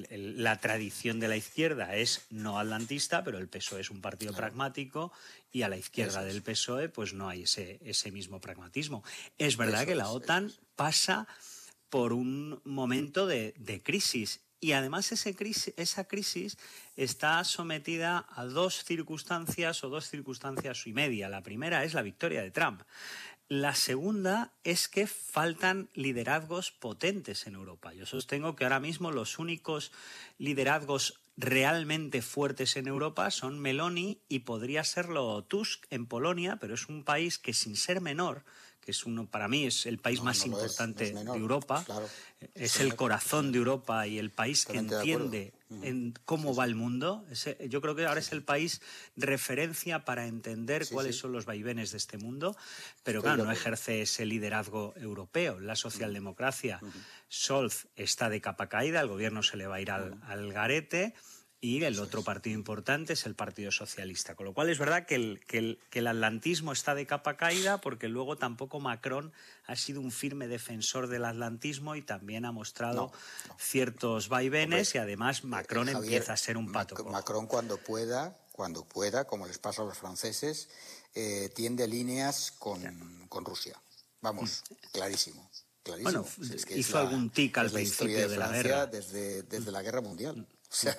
la tradición de la izquierda es no atlantista, pero el PSOE es un partido pragmático y a la izquierda del PSOE pues no hay ese mismo pragmatismo. Es verdad que la OTAN pasa por un momento de crisis. Y además esa crisis está sometida a 2 circunstancias o 2 circunstancias y media. La primera es la victoria de Trump. La segunda es que faltan liderazgos potentes en Europa. Yo sostengo que ahora mismo los únicos liderazgos realmente fuertes en Europa son Meloni y podría serlo Tusk en Polonia, pero es un país que, sin ser menor, que para mí es el país más importante de Europa, es el corazón de Europa y el país que entiende en cómo va el mundo. Yo creo que ahora es el país referencia para entender cuáles son los vaivenes de este mundo, pero claro, no ejerce ese liderazgo europeo. La socialdemocracia, Scholz está de capa caída, el gobierno se le va a ir al garete. Y el otro partido importante es el Partido Socialista. Con lo cual es verdad que el atlantismo está de capa caída, porque luego tampoco Macron ha sido un firme defensor del atlantismo y también ha mostrado ciertos vaivenes. Y además Macron empieza a ser un pato cojo. Macron cuando pueda, como les pasa a los franceses, tiende líneas con Rusia. Vamos, clarísimo. Bueno, es que hizo algún tic al principio de la guerra. Desde la Guerra Mundial. O sea,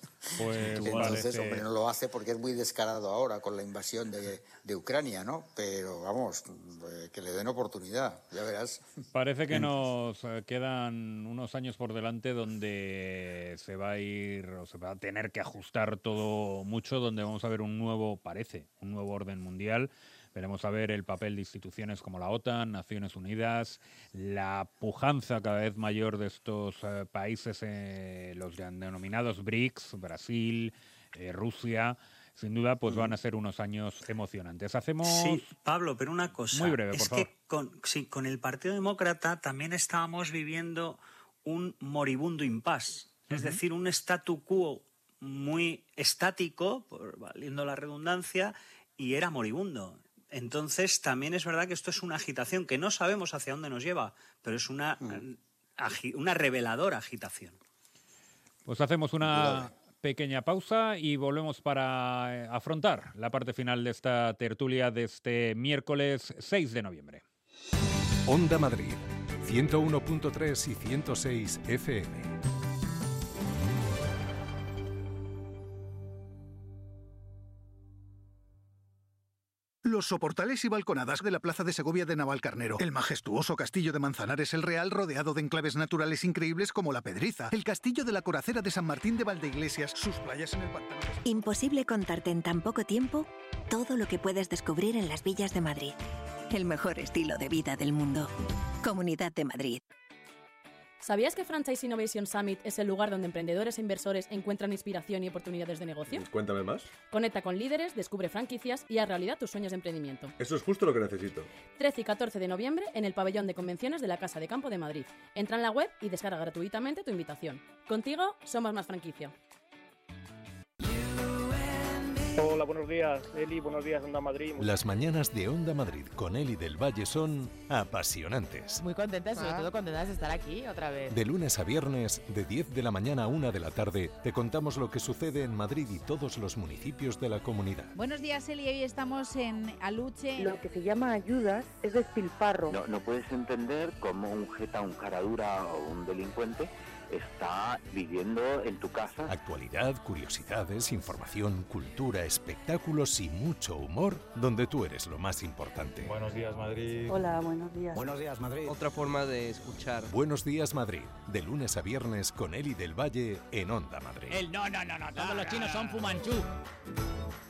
pues entonces, hombre, no lo hace porque es muy descarado ahora con la invasión de Ucrania, ¿no? Pero vamos, que le den oportunidad, ya verás. Parece que nos quedan unos años por delante donde se va a tener que ajustar todo mucho, donde vamos a ver un nuevo orden mundial. Veremos a ver el papel de instituciones como la OTAN, Naciones Unidas, la pujanza cada vez mayor de estos países, los denominados BRICS, Brasil, Rusia. Sin duda, pues van a ser unos años emocionantes. Sí, Pablo, pero una cosa. Muy breve, por favor. Que con el Partido Demócrata también estábamos viviendo un moribundo impasse. Es decir, un statu quo muy estático, valiendo la redundancia, y era moribundo. Entonces, también es verdad que esto es una agitación que no sabemos hacia dónde nos lleva, pero es una reveladora agitación. Pues hacemos una pequeña pausa y volvemos para afrontar la parte final de esta tertulia de este miércoles 6 de noviembre. Onda Madrid, 101.3 y 106 FM. Los soportales y balconadas de la Plaza de Segovia de Navalcarnero, el majestuoso castillo de Manzanares el Real, rodeado de enclaves naturales increíbles como la Pedriza, el castillo de la Coracera de San Martín de Valdeiglesias, sus playas en el pantano. Imposible contarte en tan poco tiempo todo lo que puedes descubrir en las villas de Madrid. El mejor estilo de vida del mundo. Comunidad de Madrid. ¿Sabías que Franchise Innovation Summit es el lugar donde emprendedores e inversores encuentran inspiración y oportunidades de negocio? Cuéntame más. Conecta con líderes, descubre franquicias y haz realidad tus sueños de emprendimiento. Eso es justo lo que necesito. 13 y 14 de noviembre en el pabellón de convenciones de la Casa de Campo de Madrid. Entra en la web y descarga gratuitamente tu invitación. Contigo somos más franquicia. Hola, buenos días, Eli, buenos días, Onda Madrid. Las mañanas de Onda Madrid con Eli del Valle son apasionantes. Muy contentas, sobre todo contentas de estar aquí otra vez. De lunes a viernes, de 10 de la mañana a 1 de la tarde, te contamos lo que sucede en Madrid y todos los municipios de la comunidad. Buenos días, Eli, hoy estamos en Aluche. Lo que se llama ayudas es despilfarro. No puedes entender cómo un jeta, un caradura o un delincuente está viviendo en tu casa. Actualidad, curiosidades, información, cultura, espectáculos y mucho humor, donde tú eres lo más importante. Buenos días, Madrid. Hola, buenos días. Buenos días, Madrid. Otra forma de escuchar. Buenos días, Madrid. De lunes a viernes con Eli del Valle en Onda Madrid. No. Todos los chinos son Fumanchu.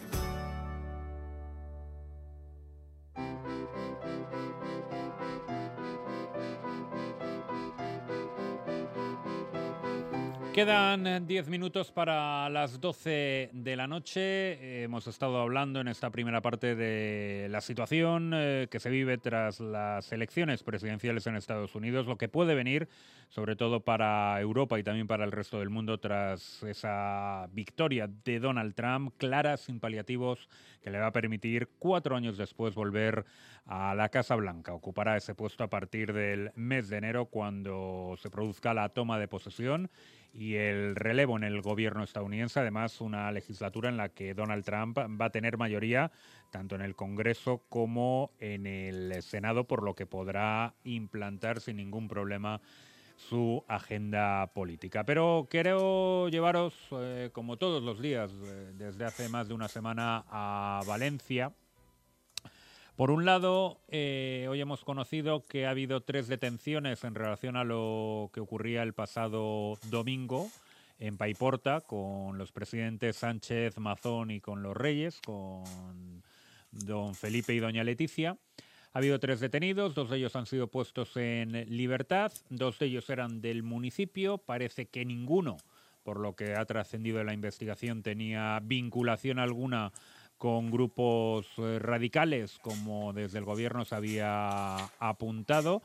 Quedan 10 minutos para las 12 de la noche. Hemos estado hablando en esta primera parte de la situación que se vive tras las elecciones presidenciales en Estados Unidos, lo que puede venir, sobre todo para Europa y también para el resto del mundo, tras esa victoria de Donald Trump, clara, sin paliativos, que le va a permitir 4 años después volver a la Casa Blanca. Ocupará ese puesto a partir del mes de enero, cuando se produzca la toma de posesión y el relevo en el gobierno estadounidense. Además, una legislatura en la que Donald Trump va a tener mayoría tanto en el Congreso como en el Senado, por lo que podrá implantar sin ningún problema su agenda política. Pero quiero llevaros, como todos los días, desde hace más de una semana, a Valencia. Por un lado, hoy hemos conocido que ha habido 3 detenciones en relación a lo que ocurría el pasado domingo en Paiporta con los presidentes Sánchez, Mazón y con los Reyes, con don Felipe y doña Leticia. Ha habido 3 detenidos, 2 de ellos han sido puestos en libertad, 2 de ellos eran del municipio, parece que ninguno, por lo que ha trascendido en la investigación, tenía vinculación alguna con grupos radicales, como desde el gobierno se había apuntado.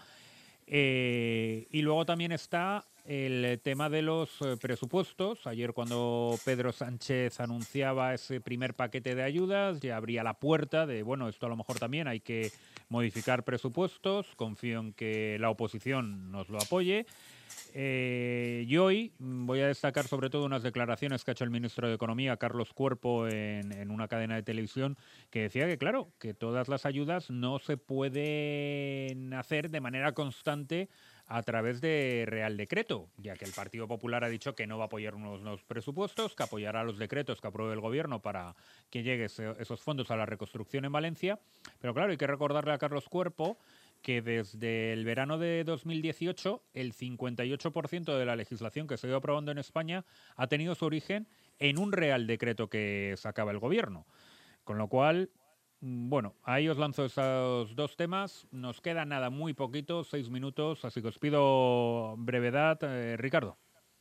Y luego también está el tema de los presupuestos. Ayer, cuando Pedro Sánchez anunciaba ese primer paquete de ayudas, ya abría la puerta de, bueno, esto a lo mejor también hay que modificar presupuestos. Confío en que la oposición nos lo apoye. Y hoy voy a destacar sobre todo unas declaraciones que ha hecho el ministro de Economía, Carlos Cuerpo, en una cadena de televisión, que decía que, claro, que todas las ayudas no se pueden hacer de manera constante a través de Real Decreto, ya que el Partido Popular ha dicho que no va a apoyar unos nuevos presupuestos, que apoyará los decretos que apruebe el Gobierno para que lleguen esos fondos a la reconstrucción en Valencia. Pero claro, hay que recordarle a Carlos Cuerpo que desde el verano de 2018 el 58% de la legislación que se ha ido aprobando en España ha tenido su origen en un Real Decreto que sacaba el Gobierno. Con lo cual, bueno, ahí os lanzo esos 2 temas. Nos queda nada, muy poquito, 6 minutos, así que os pido brevedad. Ricardo.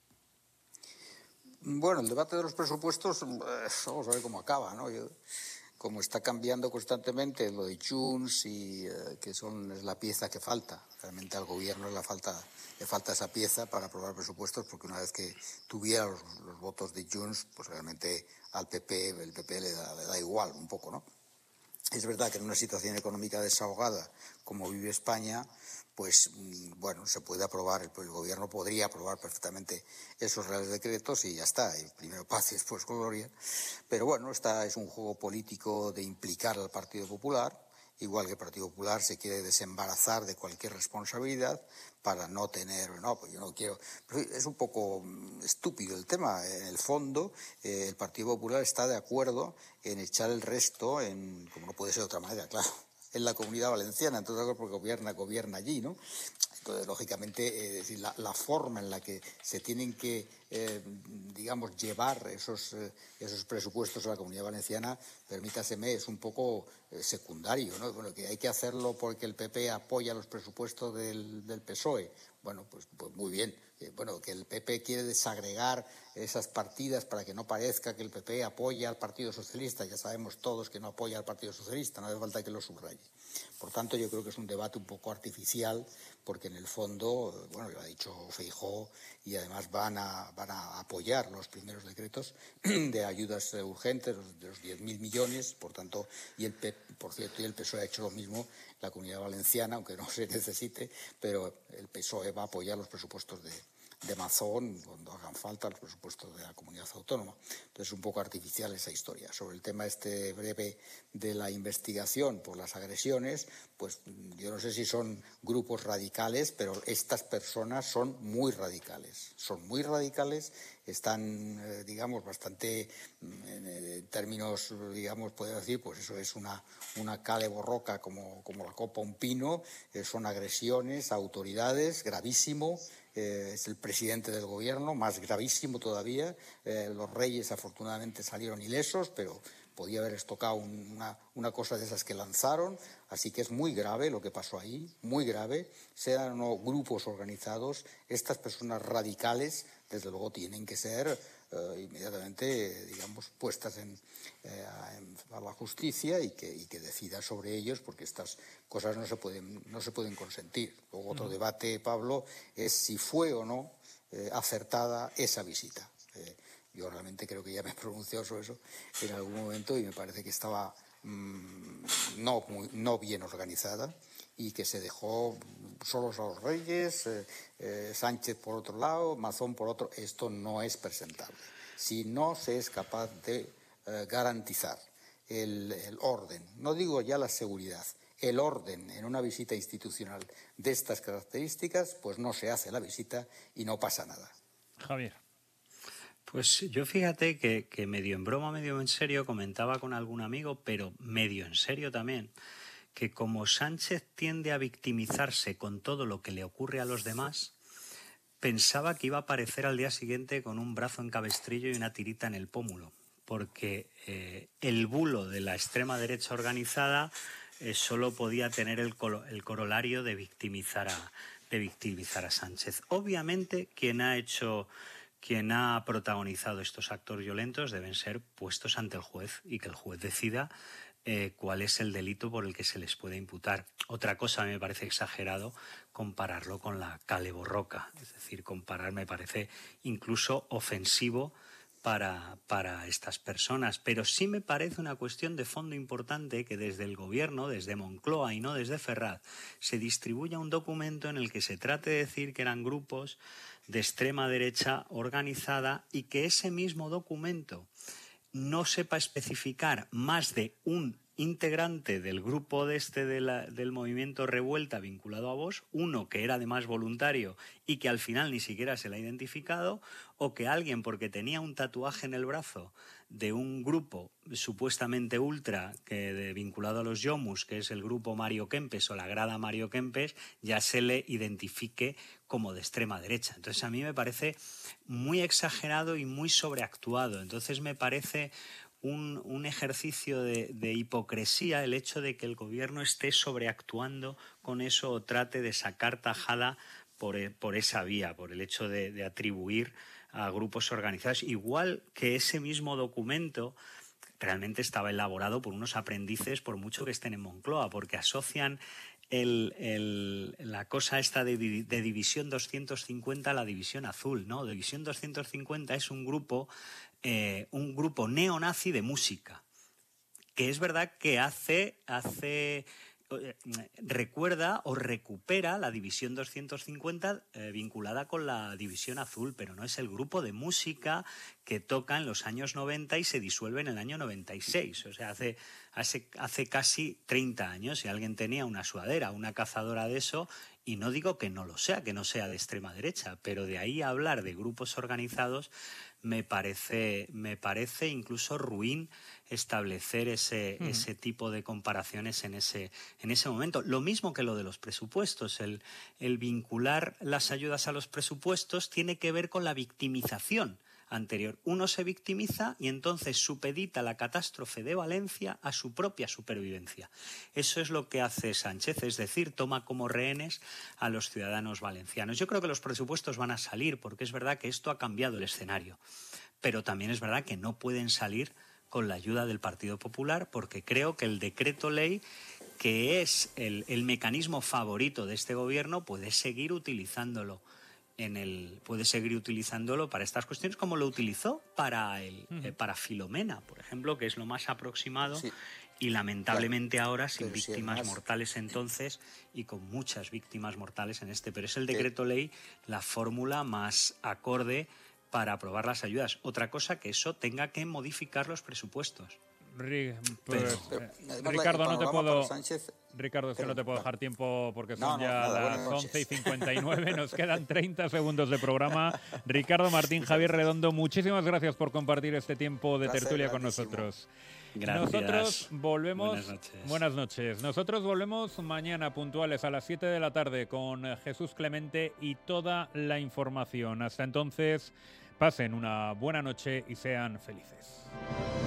Bueno, el debate de los presupuestos, vamos a ver cómo acaba, ¿no? Como está cambiando constantemente lo de Junts y que es la pieza que falta. Realmente al gobierno le falta esa pieza para aprobar presupuestos, porque una vez que tuviera los votos de Junts, pues realmente al PP, el PP le da igual un poco, ¿no? Es verdad que en una situación económica desahogada como vive España, pues bueno, se puede aprobar, el gobierno podría aprobar perfectamente esos reales decretos y ya está, y primero paz y después gloria. Pero bueno, es un juego político de implicar al Partido Popular, igual que el Partido Popular se quiere desembarazar de cualquier responsabilidad para no tener, pues yo no quiero. Pero es un poco estúpido el tema. En el fondo, el Partido Popular está de acuerdo en echar el resto, como no puede ser de otra manera, claro, en la Comunidad Valenciana, entonces porque gobierna allí, ¿no? Entonces, lógicamente, la forma en la que se tienen que, digamos, llevar esos presupuestos a la Comunidad Valenciana, permítaseme, es un poco secundario, ¿no? Bueno, que hay que hacerlo porque el PP apoya los presupuestos del PSOE. Bueno, pues muy bien. Bueno, que el PP quiere desagregar esas partidas para que no parezca que el PP apoya al Partido Socialista. Ya sabemos todos que no apoya al Partido Socialista, no hace falta que lo subraye. Por tanto, yo creo que es un debate un poco artificial, porque en el fondo, bueno, lo ha dicho Feijóo, y además van a apoyar los primeros decretos de ayudas urgentes, de los 10.000 millones, por tanto, por cierto, y el PSOE ha hecho lo mismo, la Comunidad Valenciana, aunque no se necesite, pero el PSOE va a apoyar los presupuestos de Mazón cuando hagan falta, los presupuestos de la comunidad autónoma. Entonces, un poco artificial esa historia. Sobre el tema breve de la investigación por las agresiones, pues yo no sé si son grupos radicales, pero estas personas son muy radicales. Están, digamos, bastante, en términos, digamos, podemos decir, pues eso es una cale borroca como la copa un pino, son agresiones a autoridades, gravísimo. Es el presidente del gobierno, más gravísimo todavía. Los Reyes afortunadamente salieron ilesos, pero podía haber estocado una cosa de esas que lanzaron, así que es muy grave lo que pasó ahí, muy grave. Sean o no grupos organizados, estas personas radicales, desde luego, tienen que ser inmediatamente, digamos, puestas a la justicia y que decida sobre ellos, porque estas cosas no se pueden consentir. Luego otro debate, Pablo, es si fue o no acertada esa visita. Yo realmente creo que ya me he pronunciado sobre eso en algún momento y me parece que estaba no bien organizada y que se dejó solos a los reyes, Sánchez por otro lado, Mazón por otro. Esto no es presentable. Si no se es capaz de garantizar el orden, no digo ya la seguridad, el orden en una visita institucional de estas características, pues no se hace la visita y no pasa nada. Javier. Pues yo fíjate que medio en broma, medio en serio, comentaba con algún amigo, pero medio en serio también, que como Sánchez tiende a victimizarse con todo lo que le ocurre a los demás, pensaba que iba a aparecer al día siguiente con un brazo en cabestrillo y una tirita en el pómulo, porque el bulo de la extrema derecha organizada solo podía tener el corolario de victimizar a Sánchez. Obviamente quien ha protagonizado estos actos violentos deben ser puestos ante el juez y que el juez decida cuál es el delito por el que se les puede imputar. Otra cosa me parece exagerado compararlo con la Kale Borroka, es decir, me parece incluso ofensivo para estas personas. Pero sí me parece una cuestión de fondo importante que desde el gobierno, desde Moncloa y no desde Ferraz, se distribuya un documento en el que se trate de decir que eran grupos de extrema derecha organizada y que ese mismo documento no sepa especificar más de un integrante del grupo del movimiento Revuelta vinculado a Vox, uno que era además voluntario y que al final ni siquiera se le ha identificado, o que alguien, porque tenía un tatuaje en el brazo de un grupo supuestamente ultra vinculado a los Yomus, que es el grupo Mario Kempes o la grada Mario Kempes, ya se le identifique como de extrema derecha. Entonces a mí me parece muy exagerado y muy sobreactuado. Entonces me parece un ejercicio de hipocresía el hecho de que el gobierno esté sobreactuando con eso o trate de sacar tajada por esa vía, por el hecho de atribuir a grupos organizados. Igual que ese mismo documento realmente estaba elaborado por unos aprendices, por mucho que estén en Moncloa, porque asocian la cosa esta de División 250 a la División Azul, ¿no? División 250 es un grupo neonazi de música, que es verdad que recuerda o recupera la División 250 vinculada con la División Azul, pero no es el grupo de música que toca en los años 90 y se disuelve en el año 96. O sea, hace casi 30 años, si alguien tenía una sudadera, una cazadora de eso, y no digo que no lo sea, que no sea de extrema derecha, pero de ahí a hablar de grupos organizados me parece incluso ruin establecer ese tipo de comparaciones en ese momento. Lo mismo que lo de los presupuestos. El vincular las ayudas a los presupuestos tiene que ver con la victimización anterior. Uno se victimiza y entonces supedita la catástrofe de Valencia a su propia supervivencia. Eso es lo que hace Sánchez, es decir, toma como rehenes a los ciudadanos valencianos. Yo creo que los presupuestos van a salir porque es verdad que esto ha cambiado el escenario, pero también es verdad que no pueden salir con la ayuda del Partido Popular, porque creo que el decreto ley, que es el mecanismo favorito de este gobierno, puede seguir utilizándolo para estas cuestiones, como lo utilizó para Filomena, por ejemplo, que es lo más aproximado. Sí. Y lamentablemente ahora sin víctimas mortales entonces y con muchas víctimas mortales en este. Pero es el decreto ley la fórmula más acorde para aprobar las ayudas. Otra cosa que eso tenga que modificar los presupuestos. Ricardo, no te puedo... Ricardo, es que no te puedo dejar tiempo porque son las 11:59. Nos quedan 30 segundos de programa. Ricardo Martín, Javier Redondo, muchísimas gracias por compartir este tiempo de tertulia con nosotros. Gracias. Nosotros volvemos. Buenas noches. Nosotros volvemos mañana puntuales a las 7 de la tarde con Jesús Clemente y toda la información. Hasta entonces, pasen una buena noche y sean felices.